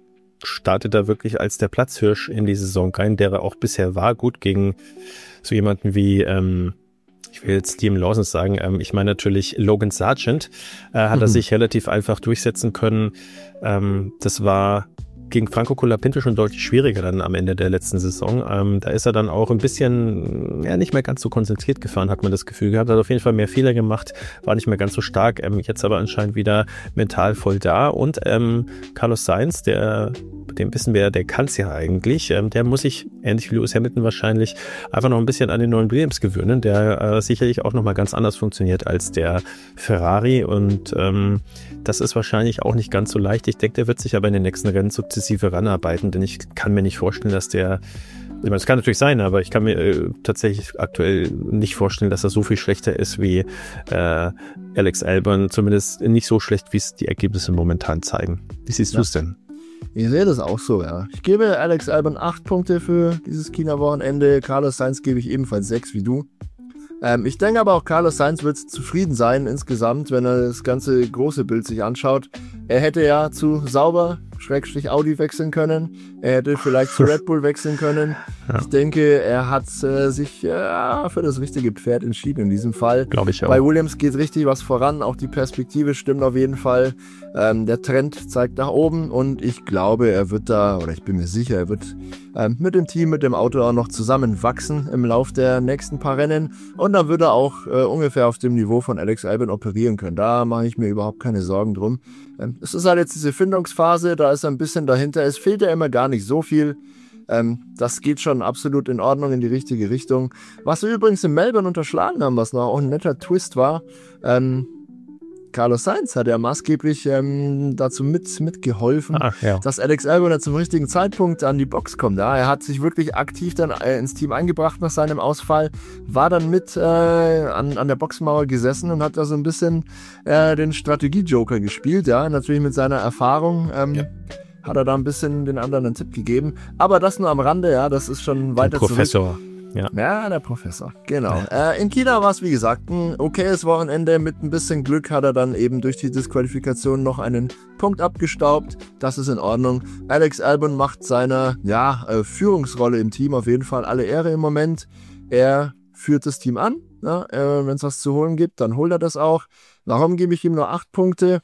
startet da wirklich als der Platzhirsch in die Saison rein, der er auch bisher war, gut gegen so jemanden wie, ähm, ich will jetzt Liam Lawson sagen, ähm, ich meine natürlich Logan Sargent, äh, hat Mhm. er sich relativ einfach durchsetzen können. Ähm, das war gegen Franco Colapinto schon deutlich schwieriger dann am Ende der letzten Saison. Ähm, da ist er dann auch ein bisschen, ja, nicht mehr ganz so konzentriert gefahren, hat man das Gefühl gehabt. Hat auf jeden Fall mehr Fehler gemacht, war nicht mehr ganz so stark. Ähm, jetzt aber anscheinend wieder mental voll da. Und ähm, Carlos Sainz, der, bei dem wissen wir, der kann es ja eigentlich. Ähm, der muss sich, ähnlich wie Lewis Hamilton wahrscheinlich, einfach noch ein bisschen an den neuen Williams gewöhnen, der äh, sicherlich auch nochmal ganz anders funktioniert als der Ferrari. Und ähm, das ist wahrscheinlich auch nicht ganz so leicht. Ich denke, der wird sich aber in den nächsten Rennen sukzessive ranarbeiten, denn ich kann mir nicht vorstellen, dass der, ich meine, es kann natürlich sein, aber ich kann mir äh, tatsächlich aktuell nicht vorstellen, dass er so viel schlechter ist wie äh, Alex Albon, zumindest nicht so schlecht, wie es die Ergebnisse momentan zeigen. Wie siehst Ja. du es denn? Ich sehe das auch so, ja. Ich gebe Alex Albon acht Punkte für dieses China-Wochenende. Carlos Sainz gebe ich ebenfalls sechs wie du. Ähm, ich denke aber auch, Carlos Sainz wird zufrieden sein insgesamt, wenn er das ganze große Bild sich anschaut. Er hätte ja zu Sauber, Schrägstrich Audi wechseln können. Er hätte vielleicht zu Red Bull wechseln können. Ja. Ich denke, er hat äh, sich äh, für das richtige Pferd entschieden in diesem Fall. Glaube ich auch. Bei Williams geht richtig was voran, auch die Perspektive stimmt auf jeden Fall. Ähm, der Trend zeigt nach oben und ich glaube, er wird da, oder ich bin mir sicher, er wird ähm, mit dem Team, mit dem Auto auch noch zusammen wachsen im Lauf der nächsten paar Rennen und dann wird er auch äh, ungefähr auf dem Niveau von Alex Albon operieren können. Da mache ich mir überhaupt keine Sorgen drum. Ähm, es ist halt jetzt diese Findungsphase, da ist er ein bisschen dahinter. Es fehlt ja immer gar nicht so viel. Ähm, das geht schon absolut in Ordnung in die richtige Richtung. Was wir übrigens in Melbourne unterschlagen haben, was noch auch ein netter Twist war, ähm, Carlos Sainz hat ja maßgeblich ähm, dazu mit, mitgeholfen, Ach, ja. dass Alex Albon zum richtigen Zeitpunkt an die Box kommt. Ja, er hat sich wirklich aktiv dann äh, ins Team eingebracht nach seinem Ausfall, war dann mit äh, an, an der Boxmauer gesessen und hat da so ein bisschen äh, den Strategie-Joker gespielt. Ja, natürlich mit seiner Erfahrung. Ähm, Ja. Hat er da ein bisschen den anderen einen Tipp gegeben. Aber das nur am Rande, ja, das ist schon weiter zurück. Professor. Ja. Ja, der Professor, genau. Äh, in China war es, wie gesagt, ein okayes Wochenende. Mit ein bisschen Glück hat er dann eben durch die Disqualifikation noch einen Punkt abgestaubt. Das ist in Ordnung. Alex Albon macht seiner ja, äh, Führungsrolle im Team auf jeden Fall alle Ehre im Moment. Er führt das Team an. Ja, äh, wenn es was zu holen gibt, dann holt er das auch. Warum gebe ich ihm nur acht Punkte?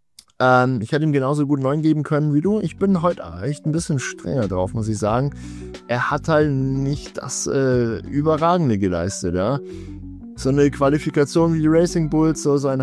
Ähm, ich hätte ihm genauso gut neun geben können wie du. Ich bin heute echt ein bisschen strenger drauf, muss ich sagen. Er hat halt nicht das äh, Überragende geleistet, ja. So eine Qualifikation wie die Racing Bulls, so, so ein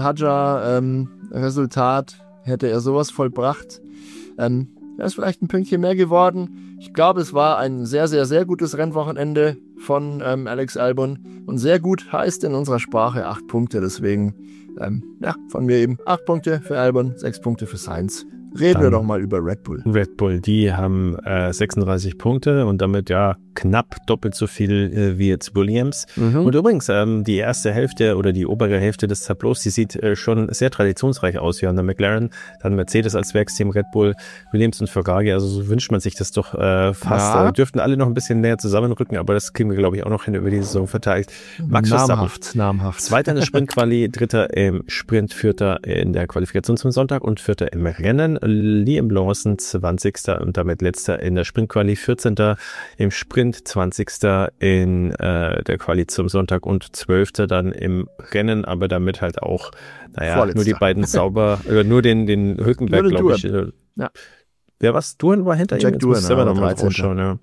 Hadja-Resultat, ähm, hätte er sowas vollbracht. Ähm, er ist vielleicht ein Pünktchen mehr geworden. Ich glaube, es war ein sehr, sehr, sehr gutes Rennwochenende von ähm, Alex Albon. Und sehr gut heißt in unserer Sprache acht Punkte, deswegen Ähm, ja, von mir eben acht Punkte für Albon, sechs Punkte für Sainz. Reden Dann wir doch mal über Red Bull. Red Bull, die haben äh, sechsunddreißig Punkte und damit ja knapp doppelt so viel äh, wie jetzt Williams. Mhm. Und übrigens, ähm, die erste Hälfte oder die obere Hälfte des Tableaus, die sieht äh, schon sehr traditionsreich aus. Wir haben dann McLaren, dann Mercedes als Werksteam, Red Bull, Williams und Ferrari. Also so wünscht man sich das doch äh, fast. Ja. Äh, dürften alle noch ein bisschen näher zusammenrücken, aber das kriegen wir, glaube ich, auch noch hin über die Saison verteilt. Max Verstappen, namhaft, namhaft. Zweiter in der Sprintquali, Dritter im Sprint, Vierter in der Qualifikation zum Sonntag und Vierter im Rennen. Liam Lawson zwanzigster und damit Letzter in der Sprintquali, vierzehnter im Sprint, zwanzigster in äh, der Quali zum Sonntag und zwölfter dann im Rennen, aber damit halt auch, naja, Vorletzter. nur die beiden sauber, äh, nur den, den Hülkenberg, Nur den glaube ich. Äh, Ja. Wer was? Duhan war hinter Jack ihm? Jetzt Doohan, muss ich selber ja, noch mal dreizehnter draufschauen, ja.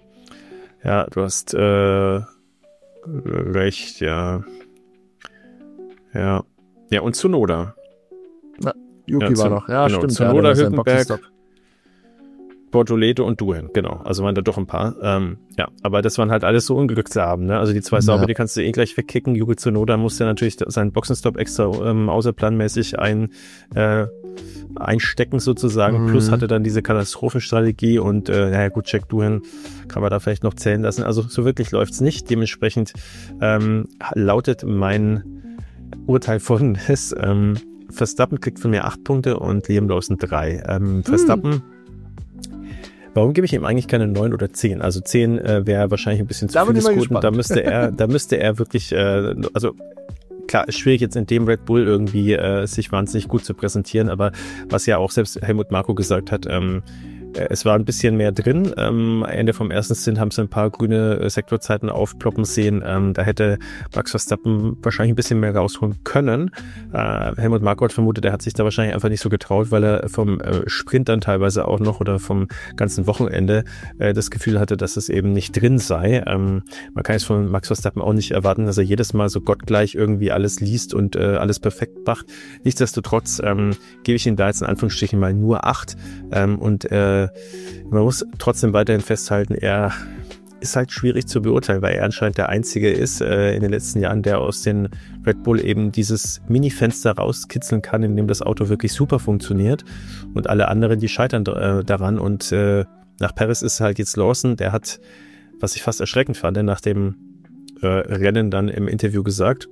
Ja, du hast äh, recht, ja. Ja. Ja, und Tsunoda. Yuki Ja, war zu- noch. Ja, genau, stimmt. Tsunoda, ja, der ist ein Hülkenberg, Boxenstopp. Bortoleto und Doohan, genau. Also waren da doch ein paar. Ähm, ja, aber das waren halt alles so unglückliche Abend, ne? Also die zwei Ja. Sauber, die kannst du eh gleich wegkicken. Yuki Tsunoda musste natürlich seinen Boxenstopp extra ähm, außerplanmäßig ein, äh, einstecken sozusagen, mhm. plus hatte dann diese Katastrophenstrategie und äh, naja gut, Jack Doohan kann man da vielleicht noch zählen lassen. Also so wirklich läuft's nicht. Dementsprechend ähm, lautet mein Urteil folgendes. Ähm, Verstappen kriegt von mir acht Punkte und Liam Lawson drei. Ähm, Verstappen, hm. warum gebe ich ihm eigentlich keine neun oder zehn? Also zehn äh, wäre wahrscheinlich ein bisschen zu viel des Guten. Da müsste er, da müsste er wirklich, äh, also klar, ist schwierig jetzt in dem Red Bull irgendwie äh, sich wahnsinnig gut zu präsentieren, aber was ja auch selbst Helmut Marko gesagt hat, ähm, es war ein bisschen mehr drin. Ähm, Ende vom ersten Stint haben sie ein paar grüne Sektorzeiten aufploppen sehen. Ähm, da hätte Max Verstappen wahrscheinlich ein bisschen mehr rausholen können. Äh, Helmut Marko hat vermutet, er hat sich da wahrscheinlich einfach nicht so getraut, weil er vom äh, Sprint dann teilweise auch noch oder vom ganzen Wochenende äh, das Gefühl hatte, dass es eben nicht drin sei. Ähm, man kann jetzt von Max Verstappen auch nicht erwarten, dass er jedes Mal so gottgleich irgendwie alles liest und äh, alles perfekt macht. Nichtsdestotrotz ähm, gebe ich ihm da jetzt in Anführungsstrichen mal nur acht ähm, und äh, man muss trotzdem weiterhin festhalten, er ist halt schwierig zu beurteilen, weil er anscheinend der Einzige ist äh, in den letzten Jahren, der aus den Red Bull eben dieses Mini-Fenster rauskitzeln kann, in dem das Auto wirklich super funktioniert und alle anderen, die scheitern äh, daran und äh, nach Perez ist halt jetzt Lawson, der hat, was ich fast erschreckend fand, nach dem äh, Rennen dann im Interview gesagt,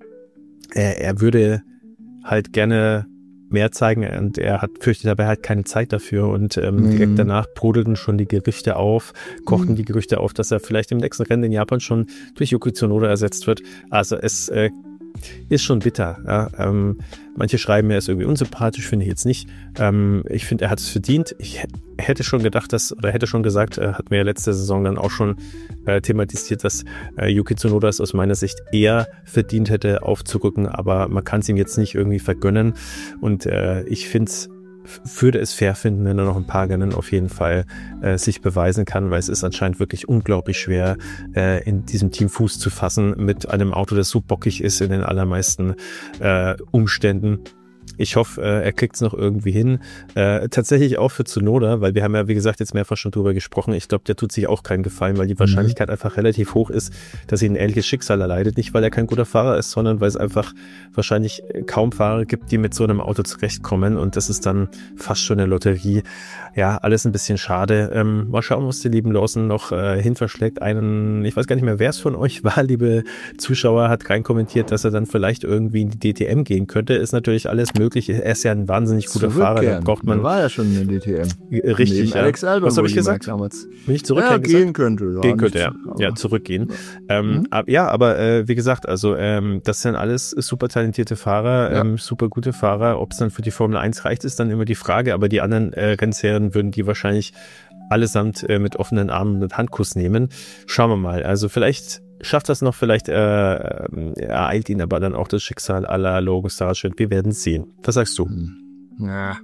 er, er würde halt gerne mehr zeigen und er hat fürchtet dabei halt keine Zeit dafür und ähm, mhm. direkt danach brodelten schon die Gerüchte auf, kochten mhm. die Gerüchte auf, dass er vielleicht im nächsten Rennen in Japan schon durch Yuki Tsunoda ersetzt wird. Also es äh, ist schon bitter. Ja? Ähm, manche schreiben, er ist irgendwie unsympathisch, finde ich jetzt nicht. Ähm, ich finde, er hat es verdient. Ich hätte schon gedacht, dass, oder hätte schon gesagt, äh, hat mir ja letzte Saison dann auch schon äh, thematisiert, dass äh, Yuki Tsunoda es aus meiner Sicht eher verdient hätte aufzurücken, aber man kann es ihm jetzt nicht irgendwie vergönnen und äh, ich finde es würde es fair finden, wenn er noch ein paar Rennen auf jeden Fall äh, sich beweisen kann, weil es ist anscheinend wirklich unglaublich schwer, äh, in diesem Team Fuß zu fassen mit einem Auto, das so bockig ist in den allermeisten äh, Umständen. Ich hoffe, äh, er kriegt es noch irgendwie hin. Äh, tatsächlich auch für Tsunoda, weil wir haben ja, wie gesagt, jetzt mehrfach schon drüber gesprochen. Ich glaube, der tut sich auch keinen Gefallen, weil die Wahrscheinlichkeit mhm. einfach relativ hoch ist, dass ihn ein ähnliches Schicksal erleidet. Nicht, weil er kein guter Fahrer ist, sondern weil es einfach wahrscheinlich kaum Fahrer gibt, die mit so einem Auto zurechtkommen. Und das ist dann fast schon eine Lotterie. Ja, alles ein bisschen schade. Ähm, mal schauen, was der lieben Lawson noch äh, hinverschlägt. Einen, ich weiß gar nicht mehr, wer es von euch war, liebe Zuschauer, hat rein kommentiert, dass er dann vielleicht irgendwie in die D T M gehen könnte. Ist natürlich alles möglich. Er ist ja ein wahnsinnig guter Fahrer. Da braucht man. Er war ja schon in der D T M. Richtig, ja. Alex Albon, was habe ich gesagt? Damals. Bin ich zurück? Ja, gehen könnte. Ja, gehen könnte, ja. Ja, zurückgehen. Ja, ähm, mhm. ab, ja aber äh, wie gesagt, also ähm, das sind alles super talentierte Fahrer, ja. ähm, super gute Fahrer. Ob es dann für die Formel eins reicht, ist dann immer die Frage. Aber die anderen äh, Rennserien würden die wahrscheinlich allesamt äh, mit offenen Armen mit Handkuss nehmen. Schauen wir mal. Also vielleicht schafft das noch, vielleicht äh, ereilt ihn aber dann auch das Schicksal à la Logan Sargent. Wir werden sehen. Was sagst du? Ja.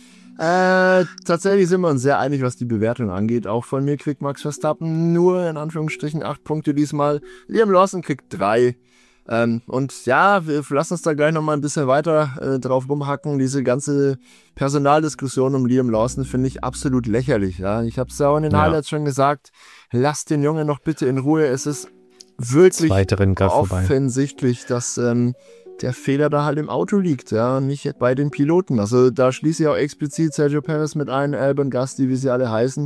Äh, tatsächlich sind wir uns sehr einig, was die Bewertung angeht. Auch von mir kriegt Max Verstappen nur in Anführungsstrichen acht Punkte diesmal. Liam Lawson kriegt drei. Ähm, und ja, wir lassen uns da gleich nochmal ein bisschen weiter äh, drauf rumhacken. Diese ganze Personaldiskussion um Liam Lawson finde ich absolut lächerlich. Ja? Ich habe es ja auch in den ja. Highlights schon gesagt. Lasst den Jungen noch bitte in Ruhe. Es ist wirklich offensichtlich, dass ähm, der Fehler da halt im Auto liegt, ja, nicht bei den Piloten. Also da schließe ich auch explizit Sergio Perez mit ein, Albon, Gasly, wie sie alle heißen.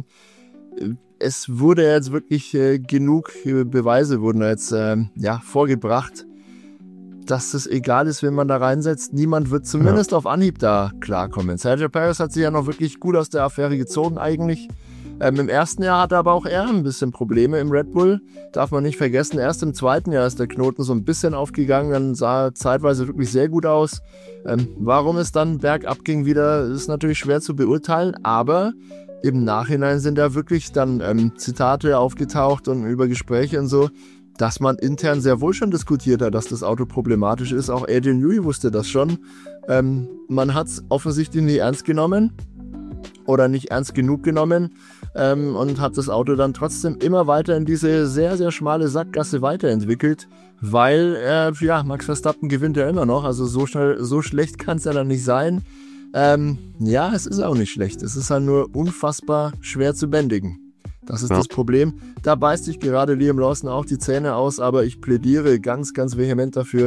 Es wurde jetzt wirklich äh, genug äh, Beweise wurden jetzt äh, ja, vorgebracht, dass es egal ist, wenn man da reinsetzt. Niemand wird zumindest ja. auf Anhieb da klarkommen. Sergio Perez hat sich ja noch wirklich gut aus der Affäre gezogen eigentlich. Ähm, Im ersten Jahr hatte aber auch er ein bisschen Probleme im Red Bull. Darf man nicht vergessen, erst im zweiten Jahr ist der Knoten so ein bisschen aufgegangen. Dann sah er zeitweise wirklich sehr gut aus. Ähm, warum es dann bergab ging wieder, ist natürlich schwer zu beurteilen. Aber im Nachhinein sind da wirklich dann ähm, Zitate aufgetaucht und über Gespräche und so, dass man intern sehr wohl schon diskutiert hat, dass das Auto problematisch ist. Auch Adrian Newey wusste das schon. Ähm, man hat es offensichtlich nicht ernst genommen oder nicht ernst genug genommen ähm, und hat das Auto dann trotzdem immer weiter in diese sehr, sehr schmale Sackgasse weiterentwickelt, weil äh, ja, Max Verstappen gewinnt ja immer noch, also so schnell, so schlecht kann es ja dann nicht sein. Ähm, ja, es ist auch nicht schlecht, es ist halt nur unfassbar schwer zu bändigen. Das ist ja. das Problem. Da beißt sich gerade Liam Lawson auch die Zähne aus, aber ich plädiere ganz, ganz vehement dafür,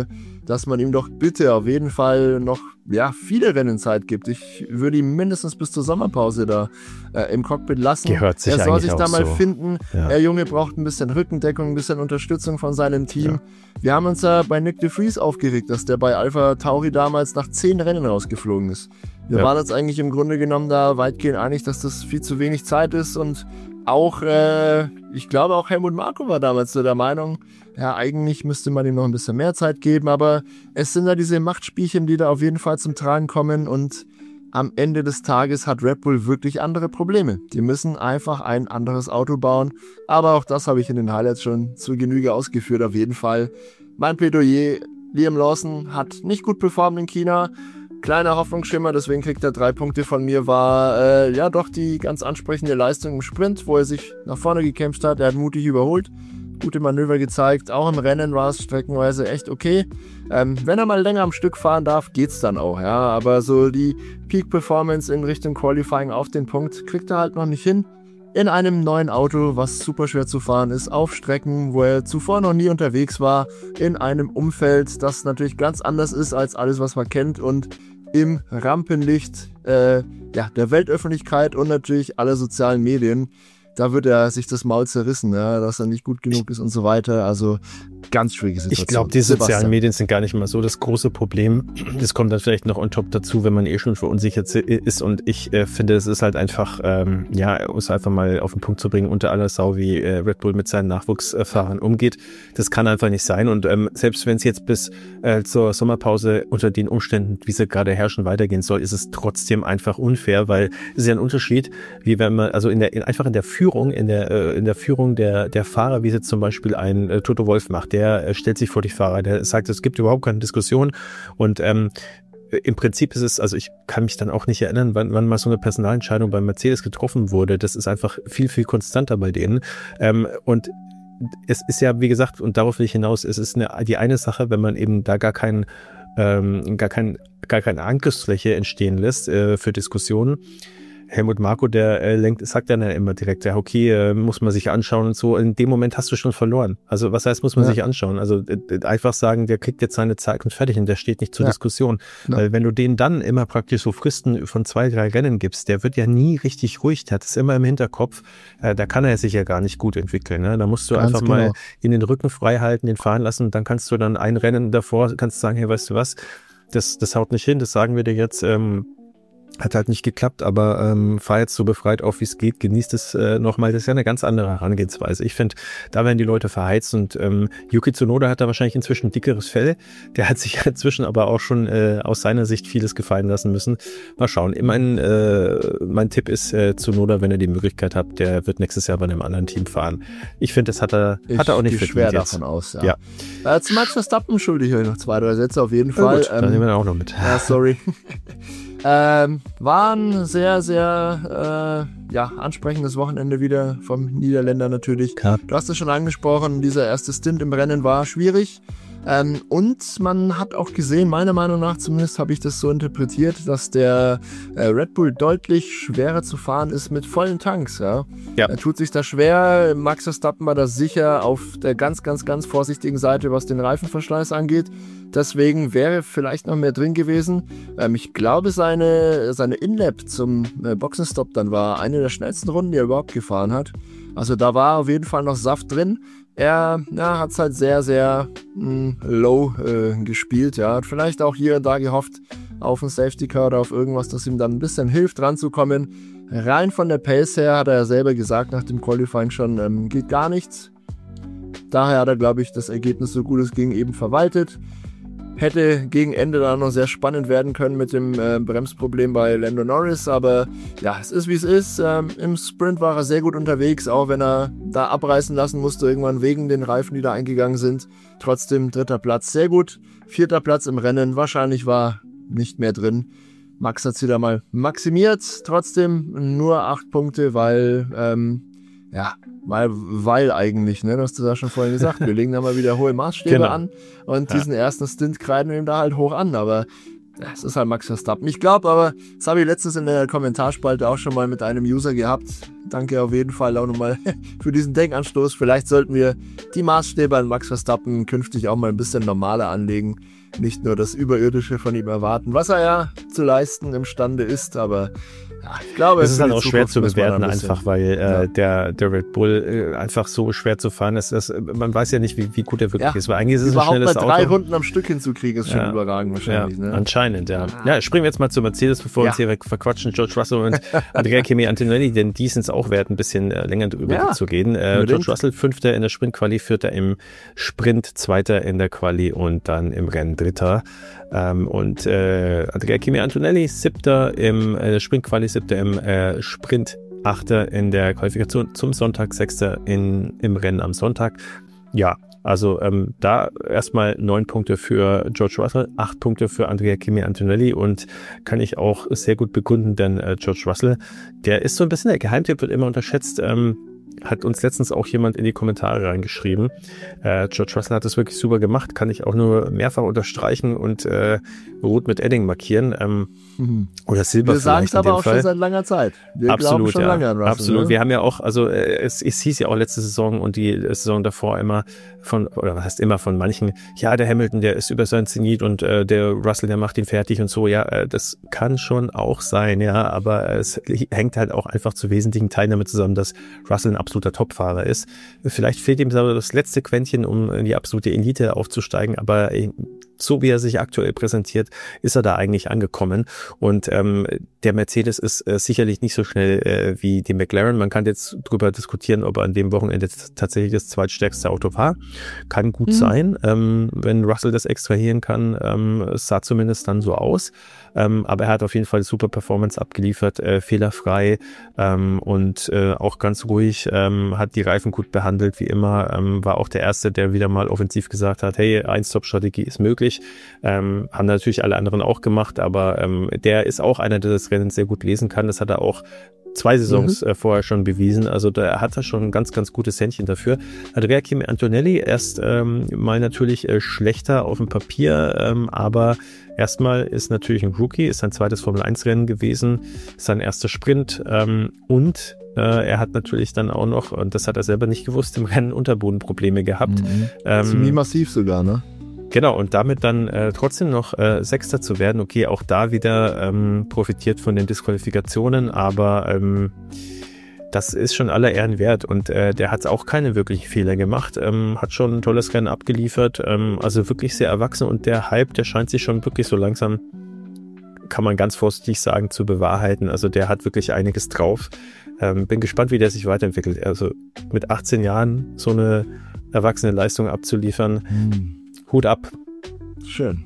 dass man ihm doch bitte auf jeden Fall noch ja, viele Rennenzeit gibt. Ich würde ihn mindestens bis zur Sommerpause da äh, im Cockpit lassen. Gehört sich er soll eigentlich sich da auch mal so. finden. Ja. Der Junge braucht ein bisschen Rückendeckung, ein bisschen Unterstützung von seinem Team. Ja. Wir haben uns ja bei Nick de Vries aufgeregt, dass der bei Alpha Tauri damals nach zehn Rennen rausgeflogen ist. Wir ja. waren uns eigentlich im Grunde genommen da weitgehend einig, dass das viel zu wenig Zeit ist und auch, äh, ich glaube auch Helmut Marko war damals so der Meinung, ja, eigentlich müsste man ihm noch ein bisschen mehr Zeit geben, aber es sind da diese Machtspielchen, die da auf jeden Fall zum Tragen kommen und am Ende des Tages hat Red Bull wirklich andere Probleme. Die müssen einfach ein anderes Auto bauen, aber auch das habe ich in den Highlights schon zu Genüge ausgeführt, auf jeden Fall. Mein Plädoyer, Liam Lawson hat nicht gut performt in China, kleiner Hoffnungsschimmer, deswegen kriegt er drei Punkte von mir, war äh, ja doch die ganz ansprechende Leistung im Sprint, wo er sich nach vorne gekämpft hat, er hat mutig überholt, gute Manöver gezeigt, auch im Rennen war es streckenweise echt okay. Ähm, wenn er mal länger am Stück fahren darf, geht's dann auch, ja, aber so die Peak-Performance in Richtung Qualifying auf den Punkt kriegt er halt noch nicht hin. In einem neuen Auto, was super schwer zu fahren ist, auf Strecken, wo er zuvor noch nie unterwegs war, in einem Umfeld, das natürlich ganz anders ist als alles, was man kennt und im Rampenlicht äh, ja, der Weltöffentlichkeit und natürlich aller sozialen Medien. Da wird er sich das Maul zerrissen, ja, dass er nicht gut genug ist und so weiter. Also ganz schwierige Situation. Ich glaube, die sozialen Sebastian. Medien sind gar nicht mal so das große Problem. Das kommt dann vielleicht noch on top dazu, wenn man eh schon verunsichert ist. Und ich äh, finde, es ist halt einfach, ähm, ja, um es einfach mal auf den Punkt zu bringen, unter aller Sau, wie äh, Red Bull mit seinen Nachwuchsfahrern umgeht. Das kann einfach nicht sein. Und ähm, selbst wenn es jetzt bis äh, zur Sommerpause unter den Umständen, wie sie gerade herrschen, weitergehen soll, ist es trotzdem einfach unfair, weil es ist ja ein Unterschied, wie wenn man, also in der, in, einfach in der Führung, in der, äh, in der Führung der, der Fahrer, wie es jetzt zum Beispiel ein äh, Toto Wolff macht, der äh, stellt sich vor die Fahrer, der sagt, es gibt überhaupt keine Diskussion und ähm, im Prinzip ist es, also ich kann mich dann auch nicht erinnern, wann, wann mal so eine Personalentscheidung bei Mercedes getroffen wurde. Das ist einfach viel, viel konstanter bei denen ähm, und es ist ja, wie gesagt, und darauf will ich hinaus, es ist eine, die eine Sache, wenn man eben da gar keinen ähm, gar kein, gar keine Angriffsfläche entstehen lässt äh, für Diskussionen. Helmut Marko, der äh, lenkt, sagt dann ja immer direkt, ja okay, äh, muss man sich anschauen und so. In dem Moment hast du schon verloren. Also was heißt, muss man ja. sich anschauen? Also äh, einfach sagen, der kriegt jetzt seine Zeit und fertig und der steht nicht zur ja. Diskussion. Ja. Weil wenn du denen dann immer praktisch so Fristen von zwei, drei Rennen gibst, der wird ja nie richtig ruhig, der hat es immer im Hinterkopf, äh, da kann er sich ja gar nicht gut entwickeln. Ne? Da musst du Ganz einfach genau. mal in den Rücken frei halten, den fahren lassen und dann kannst du dann ein Rennen davor, kannst du sagen, hey, weißt du was, das, das haut nicht hin, das sagen wir dir jetzt, ähm, hat halt nicht geklappt, aber ähm, fahr jetzt so befreit auf, wie es geht, genießt es äh, nochmal. Das ist ja eine ganz andere Herangehensweise. Ich finde, da werden die Leute verheizt und ähm, Yuki Tsunoda hat da wahrscheinlich inzwischen ein dickeres Fell. Der hat sich inzwischen aber auch schon äh, aus seiner Sicht vieles gefallen lassen müssen. Mal schauen. Mein, äh, mein Tipp ist, äh, Tsunoda, wenn er die Möglichkeit hat, der wird nächstes Jahr bei einem anderen Team fahren. Ich finde, das hat er, ich hat er auch nicht verdient schwer jetzt. Davon aus, ja. ja. Äh, zu Max Verstappen schulde ich euch noch zwei, drei Sätze auf jeden Fall. Ja, gut, dann nehmen wir auch noch mit. Ja, sorry. Ähm, war ein sehr, sehr äh, ja, ansprechendes Wochenende wieder vom Niederländer natürlich. Ja. Du hast es schon angesprochen, dieser erste Stint im Rennen war schwierig. Ähm, und man hat auch gesehen, meiner Meinung nach zumindest habe ich das so interpretiert, dass der äh, Red Bull deutlich schwerer zu fahren ist mit vollen Tanks. Ja? Ja. Er tut sich da schwer. Max Verstappen war da sicher auf der ganz, ganz, ganz vorsichtigen Seite, was den Reifenverschleiß angeht. Deswegen wäre vielleicht noch mehr drin gewesen. Ähm, ich glaube, seine, seine In-Lap zum äh, Boxenstopp dann war eine der schnellsten Runden, die er überhaupt gefahren hat. Also da war auf jeden Fall noch Saft drin. Er ja, hat es halt sehr, sehr mh, low äh, gespielt. Ja. Hat vielleicht auch hier und da gehofft auf einen Safety Car oder auf irgendwas, das ihm dann ein bisschen hilft, ranzukommen. Rein von der Pace her hat er ja selber gesagt nach dem Qualifying schon, ähm, geht gar nichts. Daher hat er, glaube ich, das Ergebnis, so gut es ging, eben verwaltet. Hätte gegen Ende dann noch sehr spannend werden können mit dem äh, Bremsproblem bei Lando Norris, aber ja, es ist wie es ist. Ähm, im Sprint war er sehr gut unterwegs, auch wenn er da abreißen lassen musste, irgendwann wegen den Reifen, die da eingegangen sind. Trotzdem dritter Platz, sehr gut. Vierter Platz im Rennen, wahrscheinlich war nicht mehr drin. Max hat es wieder mal maximiert, trotzdem nur acht Punkte, weil, ähm, ja, Weil, weil eigentlich, ne, du hast du da schon vorhin gesagt, wir legen da mal wieder hohe Maßstäbe genau. an und ja. diesen ersten Stint kreiden wir ihm da halt hoch an, aber es ist halt Max Verstappen. Ich glaube aber, das habe ich letztens in der Kommentarspalte auch schon mal mit einem User gehabt. Danke auf jeden Fall auch nochmal für diesen Denkanstoß. Vielleicht sollten wir die Maßstäbe an Max Verstappen künftig auch mal ein bisschen normaler anlegen. Nicht nur das Überirdische von ihm erwarten, was er ja zu leisten imstande ist, aber ja, ich glaube, es ist halt auch schwer zu bewerten, ein einfach, weil äh, ja. der, der Red Bull äh, einfach so schwer zu fahren ist. Dass, man weiß ja nicht, wie, wie gut er wirklich ja. ist. Weil eigentlich ist es ein schnelles Auto. Überhaupt mal drei Runden am Stück hinzukriegen, ist schon ja. überragend wahrscheinlich. Ja, ne? Anscheinend, ja. Ja, springen wir jetzt mal zu Mercedes, bevor wir ja. uns hier verquatschen. George Russell und Andrea Kimi Antonelli, denn die sind es auch wert, ein bisschen äh, länger drüber ja. zu gehen. Äh, George Russell, Fünfter in der Sprint-Quali, Vierter im Sprint, Zweiter in der Quali und dann im Rennen Dritter. Ähm, und äh, Andrea Kimi Antonelli, Siebter im äh, Sprint-Quali, Siebter im äh, Sprint, Achter in der Qualifikation zum Sonntag, Sechster in, im Rennen am Sonntag. Ja, also ähm, da erstmal neun Punkte für George Russell, acht Punkte für Andrea Kimi Antonelli und kann ich auch sehr gut begründen, denn äh, George Russell, der ist so ein bisschen, der Geheimtipp wird immer unterschätzt, ähm, hat uns letztens auch jemand in die Kommentare reingeschrieben. Äh, George Russell hat das wirklich super gemacht, kann ich auch nur mehrfach unterstreichen und äh, rot mit Edding markieren. Ähm, mhm. Oder Silber Wir sagen es aber auch Fall. schon seit langer Zeit. Wir Absolut, glauben schon ja. lange an Russell. Absolut. Ne? Wir haben ja auch, also äh, es, es hieß ja auch letzte Saison und die Saison davor immer von, oder was heißt immer von manchen, ja, der Hamilton, der ist über sein Zenit und äh, der Russell, der macht ihn fertig und so. Ja, äh, das kann schon auch sein, ja, aber es hängt halt auch einfach zu wesentlichen Teilen damit zusammen, dass Russell ein absoluter Topfahrer ist. Vielleicht fehlt ihm aber das letzte Quäntchen, um in die absolute Elite aufzusteigen, aber so wie er sich aktuell präsentiert, ist er da eigentlich angekommen. Und ähm, der Mercedes ist äh, sicherlich nicht so schnell äh, wie die McLaren. Man kann jetzt drüber diskutieren, ob er an dem Wochenende tatsächlich das zweitstärkste Auto war. Kann gut mhm. sein, ähm, wenn Russell das extrahieren kann. Ähm, es sah zumindest dann so aus. Ähm, aber er hat auf jeden Fall super Performance abgeliefert, äh, fehlerfrei ähm, und äh, auch ganz ruhig, ähm, hat die Reifen gut behandelt, wie immer, ähm, war auch der Erste, der wieder mal offensiv gesagt hat, hey, Ein-Stop-Strategie ist möglich, ähm, haben natürlich alle anderen auch gemacht, aber ähm, der ist auch einer, der das Rennen sehr gut lesen kann, das hat er auch zwei Saisons mhm. äh, vorher schon bewiesen, also da hat er schon ein ganz, ganz gutes Händchen dafür. Andrea Kimi Antonelli erst ähm, mal natürlich äh, schlechter auf dem Papier, ähm, aber erstmal ist natürlich ein Rookie, ist sein zweites Formel eins Rennen gewesen, sein erster Sprint ähm, und äh, er hat natürlich dann auch noch, und das hat er selber nicht gewusst, im Rennen Unterbodenprobleme gehabt. Mhm. Ähm, Ziemlich massiv sogar, ne? Genau, und damit dann äh, trotzdem noch äh, Sechster zu werden, okay, auch da wieder ähm, profitiert von den Disqualifikationen, aber ähm, das ist schon aller Ehren wert und äh, der hat auch keine wirklichen Fehler gemacht, ähm, hat schon ein tolles Rennen abgeliefert, ähm, also wirklich sehr erwachsen und der Hype, der scheint sich schon wirklich so langsam, kann man ganz vorsichtig sagen, zu bewahrheiten, also der hat wirklich einiges drauf. Ähm, bin gespannt, wie der sich weiterentwickelt, also mit achtzehn Jahren so eine erwachsene Leistung abzuliefern, hm. Hut ab. Schön.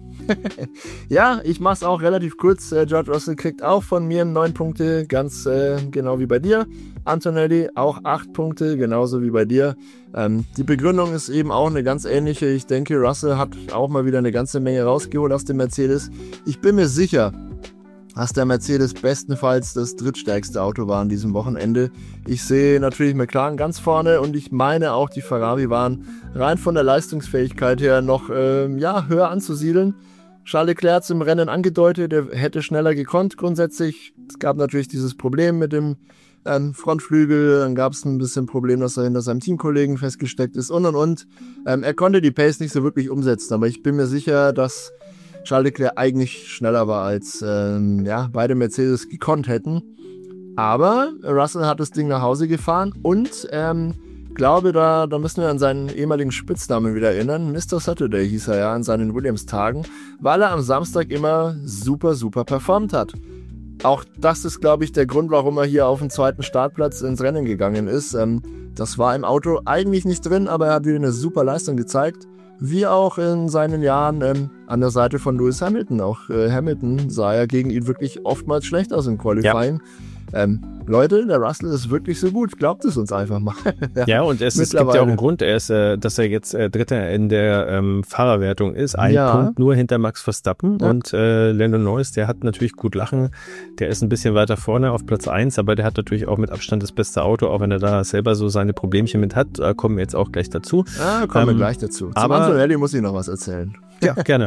Ja, ich mach's auch relativ kurz. Äh, George Russell kriegt auch von mir neun Punkte, ganz äh, genau wie bei dir. Antonelli auch acht Punkte, genauso wie bei dir. Ähm, die Begründung ist eben auch eine ganz ähnliche. Ich denke, Russell hat auch mal wieder eine ganze Menge rausgeholt aus dem Mercedes. Ich bin mir sicher, dass der Mercedes bestenfalls das drittstärkste Auto war an diesem Wochenende. Ich sehe natürlich McLaren ganz vorne und ich meine auch, die Ferrari waren rein von der Leistungsfähigkeit her noch ähm, ja, höher anzusiedeln. Charles Leclerc hat es im Rennen angedeutet, er hätte schneller gekonnt grundsätzlich. Es gab natürlich dieses Problem mit dem ähm, Frontflügel, dann gab es ein bisschen Problem, dass er hinter seinem Teamkollegen festgesteckt ist und und und. Ähm, er konnte die Pace nicht so wirklich umsetzen, aber ich bin mir sicher, dass Charles Leclerc eigentlich schneller war, als ähm, ja, beide Mercedes gekonnt hätten. Aber Russell hat das Ding nach Hause gefahren und ähm, glaube, da, da müssen wir an seinen ehemaligen Spitznamen wieder erinnern. Mister Saturday hieß er ja an seinen Williams-Tagen, weil er am Samstag immer super, super performt hat. Auch das ist, glaube ich, der Grund, warum er hier auf den zweiten Startplatz ins Rennen gegangen ist. Ähm, das war im Auto eigentlich nicht drin, aber er hat wieder eine super Leistung gezeigt. Wie auch in seinen Jahren ähm, an der Seite von Lewis Hamilton. Auch äh, Hamilton sah ja gegen ihn wirklich oftmals schlecht aus im Qualifying. Ja. Ähm, Leute, der Russell ist wirklich so gut. Glaubt es uns einfach mal. ja, ja, und es, es gibt ja auch einen Grund, er ist, äh, dass er jetzt äh, Dritter in der ähm, Fahrerwertung ist. Ein ja. Punkt nur hinter Max Verstappen. Ja. Und äh, Lando Norris, der hat natürlich gut Lachen. Der ist ein bisschen weiter vorne auf Platz eins, aber der hat natürlich auch mit Abstand das beste Auto, auch wenn er da selber so seine Problemchen mit hat. Da kommen wir jetzt auch gleich dazu. Ah, kommen ähm, wir gleich dazu. Zum aber Antonelli muss ich noch was erzählen. Ja, gerne.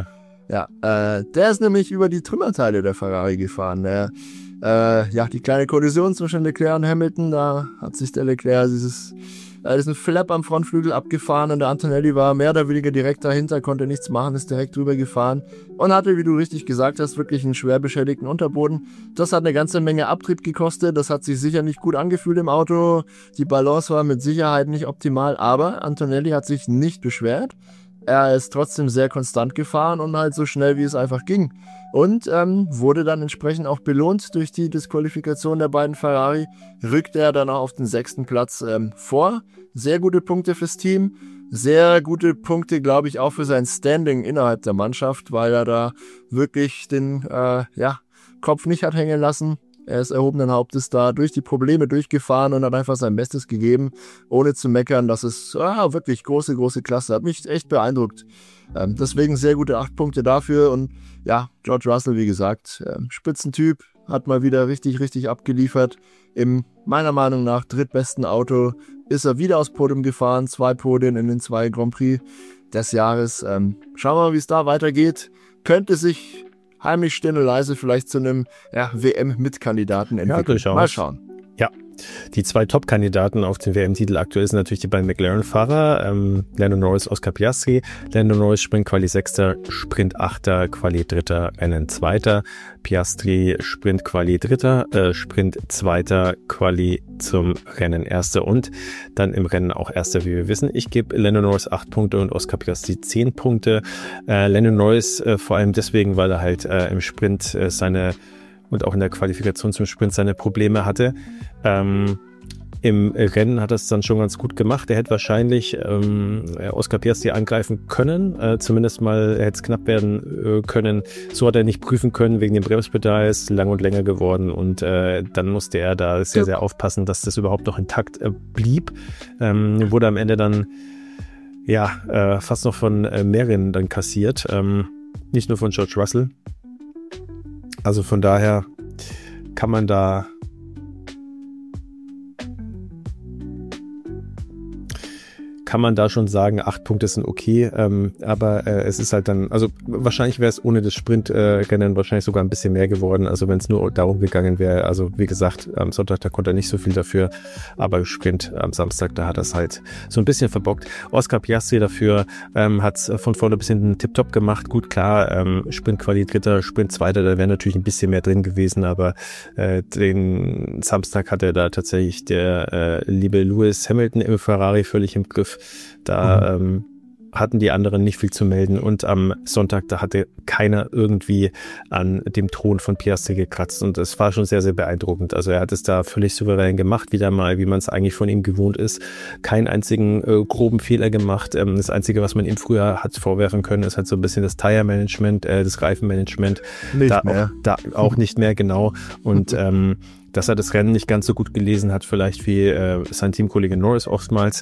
Ja, äh, der ist nämlich über die Trümmerteile der Ferrari gefahren. Der, äh, ja, die kleine Kollision zwischen Leclerc und Hamilton, da hat sich der Leclerc dieses, äh, diesen Flap am Frontflügel abgefahren und der Antonelli war mehr oder weniger direkt dahinter, konnte nichts machen, ist direkt drüber gefahren und hatte, wie du richtig gesagt hast, wirklich einen schwer beschädigten Unterboden. Das hat eine ganze Menge Abtrieb gekostet, das hat sich sicher nicht gut angefühlt im Auto, die Balance war mit Sicherheit nicht optimal, aber Antonelli hat sich nicht beschwert. Er ist trotzdem sehr konstant gefahren und halt so schnell, wie es einfach ging. Und ähm, wurde dann entsprechend auch belohnt durch die Disqualifikation der beiden Ferrari. Rückte er dann auch auf den sechsten Platz ähm, vor. Sehr gute Punkte fürs Team. Sehr gute Punkte, glaube ich, auch für sein Standing innerhalb der Mannschaft, weil er da wirklich den äh, ja, Kopf nicht hat hängen lassen. Er ist erhobenen Hauptes da durch die Probleme durchgefahren und hat einfach sein Bestes gegeben, ohne zu meckern. Das ist ah, wirklich große, große Klasse. Hat mich echt beeindruckt. Ähm, deswegen sehr gute acht Punkte dafür. Und ja, George Russell, wie gesagt, äh, Spitzentyp, hat mal wieder richtig, richtig abgeliefert. Im meiner Meinung nach drittbesten Auto ist er wieder aufs Podium gefahren. Zwei Podien in den zwei Grand Prix des Jahres. Ähm, schauen wir mal, wie es da weitergeht. Könnte sich heimlich still und leise vielleicht zu einem ja, W M-Mitkandidaten entwickeln. Ja, durchaus. Mal schauen. Ja, die zwei Top-Kandidaten auf den W M-Titel aktuell sind natürlich die beiden McLaren-Fahrer, ähm, Lando Norris, Oscar Piastri. Lando Norris Sprint Quali Sechster, Sprint Achter, Quali Dritter, Rennen Zweiter. Piastri Sprint Quali Dritter, äh, Sprint Zweiter, Quali zum Rennen Erster und dann im Rennen auch Erster, wie wir wissen. Ich gebe Lando Norris acht Punkte und Oscar Piastri zehn Punkte. Äh, Lando Norris äh, vor allem deswegen, weil er halt äh, im Sprint äh, seine und auch in der Qualifikation zum Sprint seine Probleme hatte. Ähm, Im Rennen hat er es dann schon ganz gut gemacht. Er hätte wahrscheinlich ähm, Oscar Piastri angreifen können, äh, zumindest mal hätte es knapp werden äh, können. So hat er nicht prüfen können wegen dem Bremspedal, ist lang und länger geworden und äh, dann musste er da sehr, sehr aufpassen, dass das überhaupt noch intakt äh, blieb. Ähm, wurde am Ende dann ja äh, fast noch von äh, mehreren dann kassiert, ähm, nicht nur von George Russell. Also von daher kann man da kann man da schon sagen, acht Punkte sind okay, ähm, aber äh, es ist halt dann, also wahrscheinlich wäre es ohne das Sprintrennen äh, wahrscheinlich sogar ein bisschen mehr geworden, also wenn es nur darum gegangen wäre, also wie gesagt, am Sonntag, da konnte er nicht so viel dafür, aber im Sprint am Samstag, da hat er es halt so ein bisschen verbockt. Oscar Piastri dafür ähm, hat es von vorne bis hinten tipptopp gemacht, gut, klar, ähm, Sprint Quali Dritter, Sprint Zweiter, da wäre natürlich ein bisschen mehr drin gewesen, aber äh, den Samstag hatte da tatsächlich der äh, liebe Lewis Hamilton im Ferrari völlig im Griff. Da mhm. ähm, hatten die anderen nicht viel zu melden und am Sonntag, da hatte keiner irgendwie an dem Thron von Piastri gekratzt und es war schon sehr, sehr beeindruckend. Also er hat es da völlig souverän gemacht, wieder mal, wie man es eigentlich von ihm gewohnt ist. Keinen einzigen äh, groben Fehler gemacht. Ähm, das Einzige, was man ihm früher hat vorwerfen können, ist halt so ein bisschen das Tire-Management, äh, das Reifenmanagement. Nicht da mehr. Auch, da auch nicht mehr, genau. Und ähm, dass er das Rennen nicht ganz so gut gelesen hat, vielleicht wie äh, sein Teamkollege Norris oftmals.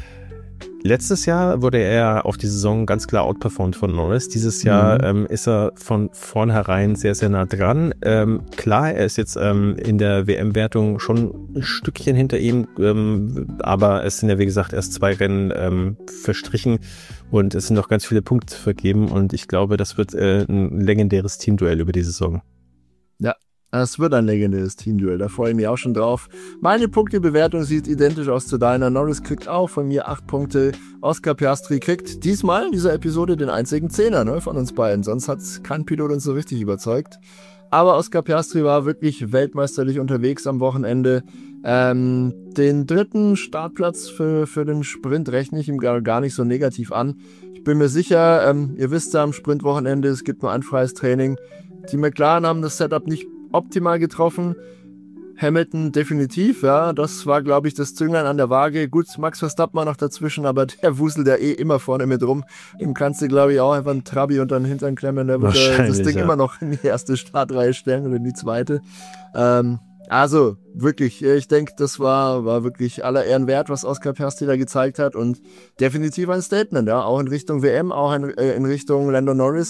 Letztes Jahr wurde er auf die Saison ganz klar outperformed von Norris. Dieses Jahr mhm. ähm, ist er von vornherein sehr, sehr nah dran. Ähm, klar, er ist jetzt ähm, in der W M-Wertung schon ein Stückchen hinter ihm, ähm, aber es sind ja, wie gesagt, erst zwei Rennen ähm, verstrichen und es sind noch ganz viele Punkte vergeben und ich glaube, das wird äh, ein legendäres Teamduell über die Saison. Ja. Es wird ein legendäres Teamduell, da freue ich mich auch schon drauf. Meine Punktebewertung sieht identisch aus zu deiner. Norris kriegt auch von mir acht Punkte. Oscar Piastri kriegt diesmal in dieser Episode den einzigen Zehner, ne, von uns beiden. Sonst hat kein Pilot uns so richtig überzeugt. Aber Oscar Piastri war wirklich weltmeisterlich unterwegs am Wochenende. Ähm, den dritten Startplatz für, für den Sprint rechne ich ihm gar, gar nicht so negativ an. Ich bin mir sicher, ähm, ihr wisst ja am Sprintwochenende, es gibt nur ein freies Training. Die McLaren haben das Setup nicht optimal getroffen. Hamilton definitiv, ja, das war, glaube ich, das Zünglein an der Waage. Gut, Max Verstappen war noch dazwischen, aber der wuselt ja eh immer vorne mit rum. Dem kannst du, glaube ich, auch einfach einen Trabi unter den Hintern klemmen. Der wird äh, das Ding ja. immer noch in die erste Startreihe stellen oder in die zweite. Ähm, also, wirklich, ich denke, das war, war wirklich aller Ehren wert, was Oscar Piastri da gezeigt hat und definitiv ein Statement, ja, auch in Richtung W M, auch in, äh, in Richtung Lando Norris.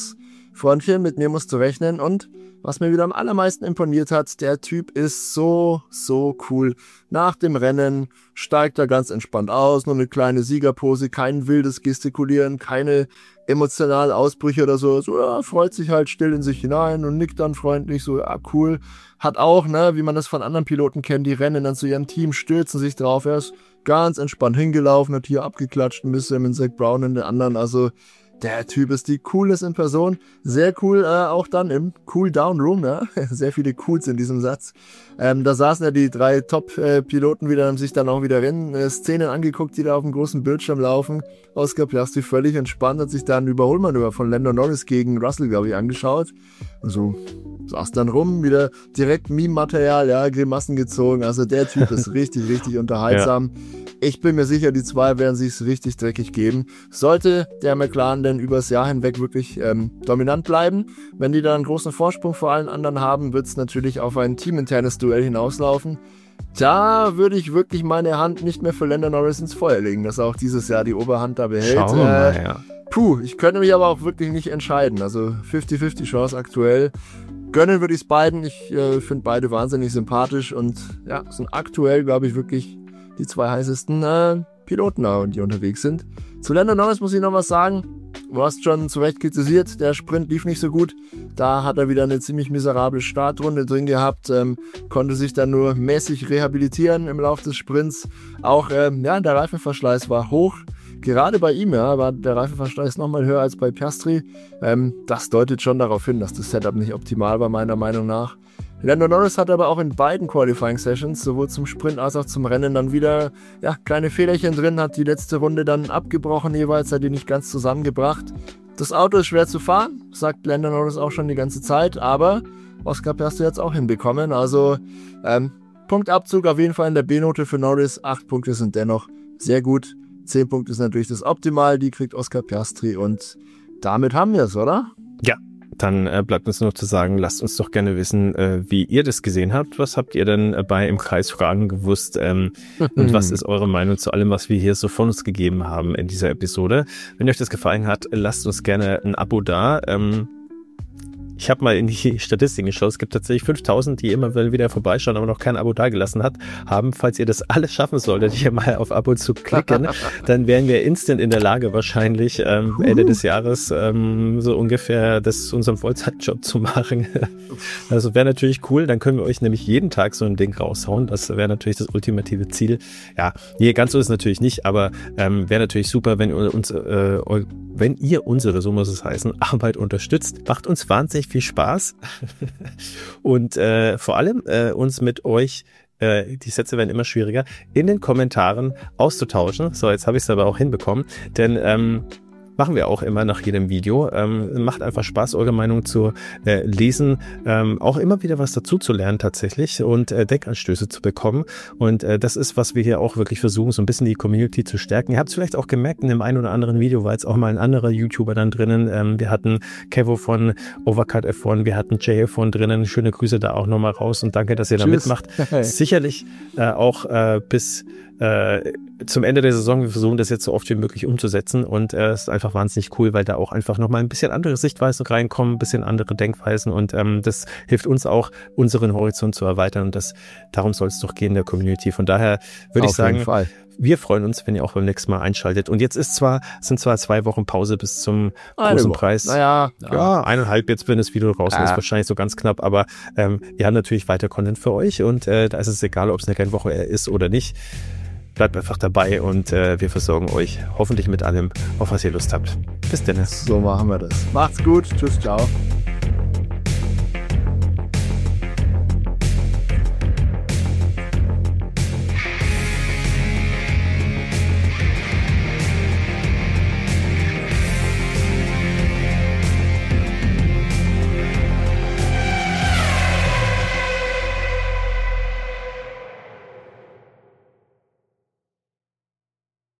Freundchen, mit mir musst du rechnen. Und was mir wieder am allermeisten imponiert hat, der Typ ist so, so cool. Nach dem Rennen steigt er ganz entspannt aus, nur eine kleine Siegerpose, kein wildes Gestikulieren, keine emotionalen Ausbrüche oder so. So, ja, freut sich halt still in sich hinein und nickt dann freundlich, so, ja, cool. Hat auch, ne, wie man das von anderen Piloten kennt, die rennen dann zu ihrem Team, stürzen sich drauf. Er ist ganz entspannt hingelaufen, hat hier abgeklatscht, ein bisschen mit Zach Brown und den anderen, also der Typ ist die Coolness in Person. Sehr cool, äh, auch dann im Cool-Down-Room, ja. Sehr viele Cools in diesem Satz. Ähm, da saßen ja die drei Top-Piloten äh, wieder, haben sich dann auch wieder Rennszenen angeguckt, die da auf dem großen Bildschirm laufen. Oscar Piastri völlig entspannt, hat sich dann ein Überholmanöver von Lando Norris gegen Russell, glaube ich, angeschaut. Und so saß dann rum, wieder direkt Meme-Material, ja, Grimassen gezogen. Also der Typ ist richtig, richtig unterhaltsam. Ja. Ich bin mir sicher, die zwei werden sich's richtig dreckig geben. Sollte der McLaren denn übers Jahr hinweg wirklich ähm, dominant bleiben, wenn die dann einen großen Vorsprung vor allen anderen haben, wird's natürlich auf ein teaminternes Duell hinauslaufen. Da würde ich wirklich meine Hand nicht mehr für Lando Norris ins Feuer legen, dass er auch dieses Jahr die Oberhand da behält. Schauen wir mal, äh, ja. Puh, ich könnte mich aber auch wirklich nicht entscheiden. Also fünfzig fünfzig Chance aktuell. Gönnen würde ich es beiden. Ich äh, finde beide wahnsinnig sympathisch und ja, sind aktuell, glaube ich, wirklich die zwei heißesten äh, Piloten, die unterwegs sind. Zu Lando Norris muss ich noch was sagen. Du hast schon zu Recht kritisiert, der Sprint lief nicht so gut. Da hat er wieder eine ziemlich miserable Startrunde drin gehabt, ähm, konnte sich dann nur mäßig rehabilitieren im Laufe des Sprints. Auch ähm, ja, der Reifenverschleiß war hoch. Gerade bei ihm ja, war der Reifenverschleiß nochmal höher als bei Piastri. Ähm, das deutet schon darauf hin, dass das Setup nicht optimal war, meiner Meinung nach. Lando Norris hat aber auch in beiden Qualifying-Sessions, sowohl zum Sprint als auch zum Rennen, dann wieder ja, kleine Fehlerchen drin, hat die letzte Runde dann abgebrochen jeweils, hat die nicht ganz zusammengebracht. Das Auto ist schwer zu fahren, sagt Lando Norris auch schon die ganze Zeit, aber Oscar Piastri hat es auch hinbekommen. Also ähm, Punktabzug auf jeden Fall in der B-Note für Norris, acht Punkte sind dennoch sehr gut. zehn Punkte ist natürlich das Optimal, die kriegt Oscar Piastri und damit haben wir es, oder? Ja. Dann äh, bleibt uns nur noch zu sagen, lasst uns doch gerne wissen, äh, wie ihr das gesehen habt. Was habt ihr denn äh, bei Im Kreis Fragen gewusst? Ähm, und was ist eure Meinung zu allem, was wir hier so von uns gegeben haben in dieser Episode? Wenn euch das gefallen hat, lasst uns gerne ein Abo da. Ähm, Ich habe mal in die Statistiken geschaut. Es gibt tatsächlich fünftausend, die immer wieder vorbeischauen, aber noch kein Abo dagelassen hat, haben. Falls ihr das alles schaffen solltet, hier mal auf Abo zu klicken, dann wären wir instant in der Lage, wahrscheinlich ähm, Ende des Jahres ähm, so ungefähr das zu unserem Vollzeitjob zu machen. Also wäre natürlich cool. Dann können wir euch nämlich jeden Tag so ein Ding raushauen. Das wäre natürlich das ultimative Ziel. Ja, nee, ganz so ist es natürlich nicht, aber ähm, wäre natürlich super, wenn ihr uns, äh, wenn ihr unsere, so muss es heißen, Arbeit unterstützt. Macht uns wahnsinnig viel Spaß und äh, vor allem äh, uns mit euch, äh, die Sätze werden immer schwieriger, in den Kommentaren auszutauschen. So, jetzt habe ich es aber auch hinbekommen, denn ähm, machen wir auch immer nach jedem Video. Ähm, macht einfach Spaß, eure Meinung zu äh, lesen, ähm, auch immer wieder was dazu zu lernen tatsächlich und äh, Denkanstöße zu bekommen. Und äh, das ist, was wir hier auch wirklich versuchen, so ein bisschen die Community zu stärken. Ihr habt es vielleicht auch gemerkt, in dem einen oder anderen Video war jetzt auch mal ein anderer YouTuber dann drinnen. Ähm, wir hatten Kevo von Overcut F eins, wir hatten Jay F eins drinnen. Schöne Grüße da auch nochmal raus und danke, dass ihr da Tschüss. mitmacht. Sicherlich äh, auch äh, bis äh, zum Ende der Saison. Wir versuchen das jetzt so oft wie möglich umzusetzen und es äh, ist einfach wahnsinnig cool, weil da auch einfach nochmal ein bisschen andere Sichtweisen reinkommen, ein bisschen andere Denkweisen und ähm, das hilft uns auch, unseren Horizont zu erweitern und das, darum soll es doch gehen in der Community. Von daher würde ich sagen, Fall. Wir freuen uns, wenn ihr auch beim nächsten Mal einschaltet. Und jetzt ist zwar, sind zwar zwei Wochen Pause bis zum Eine großen Woche. Preis. Naja, ja. ja, eineinhalb jetzt, wenn das Video draußen ja. ist, wahrscheinlich so ganz knapp. Aber ähm, wir haben natürlich weiter Content für euch und äh, da ist es egal, ob es eine Rennwoche ist oder nicht. Bleibt einfach dabei und äh, wir versorgen euch hoffentlich mit allem, auf was ihr Lust habt. Bis dann. So machen wir das. Macht's gut. Tschüss, ciao.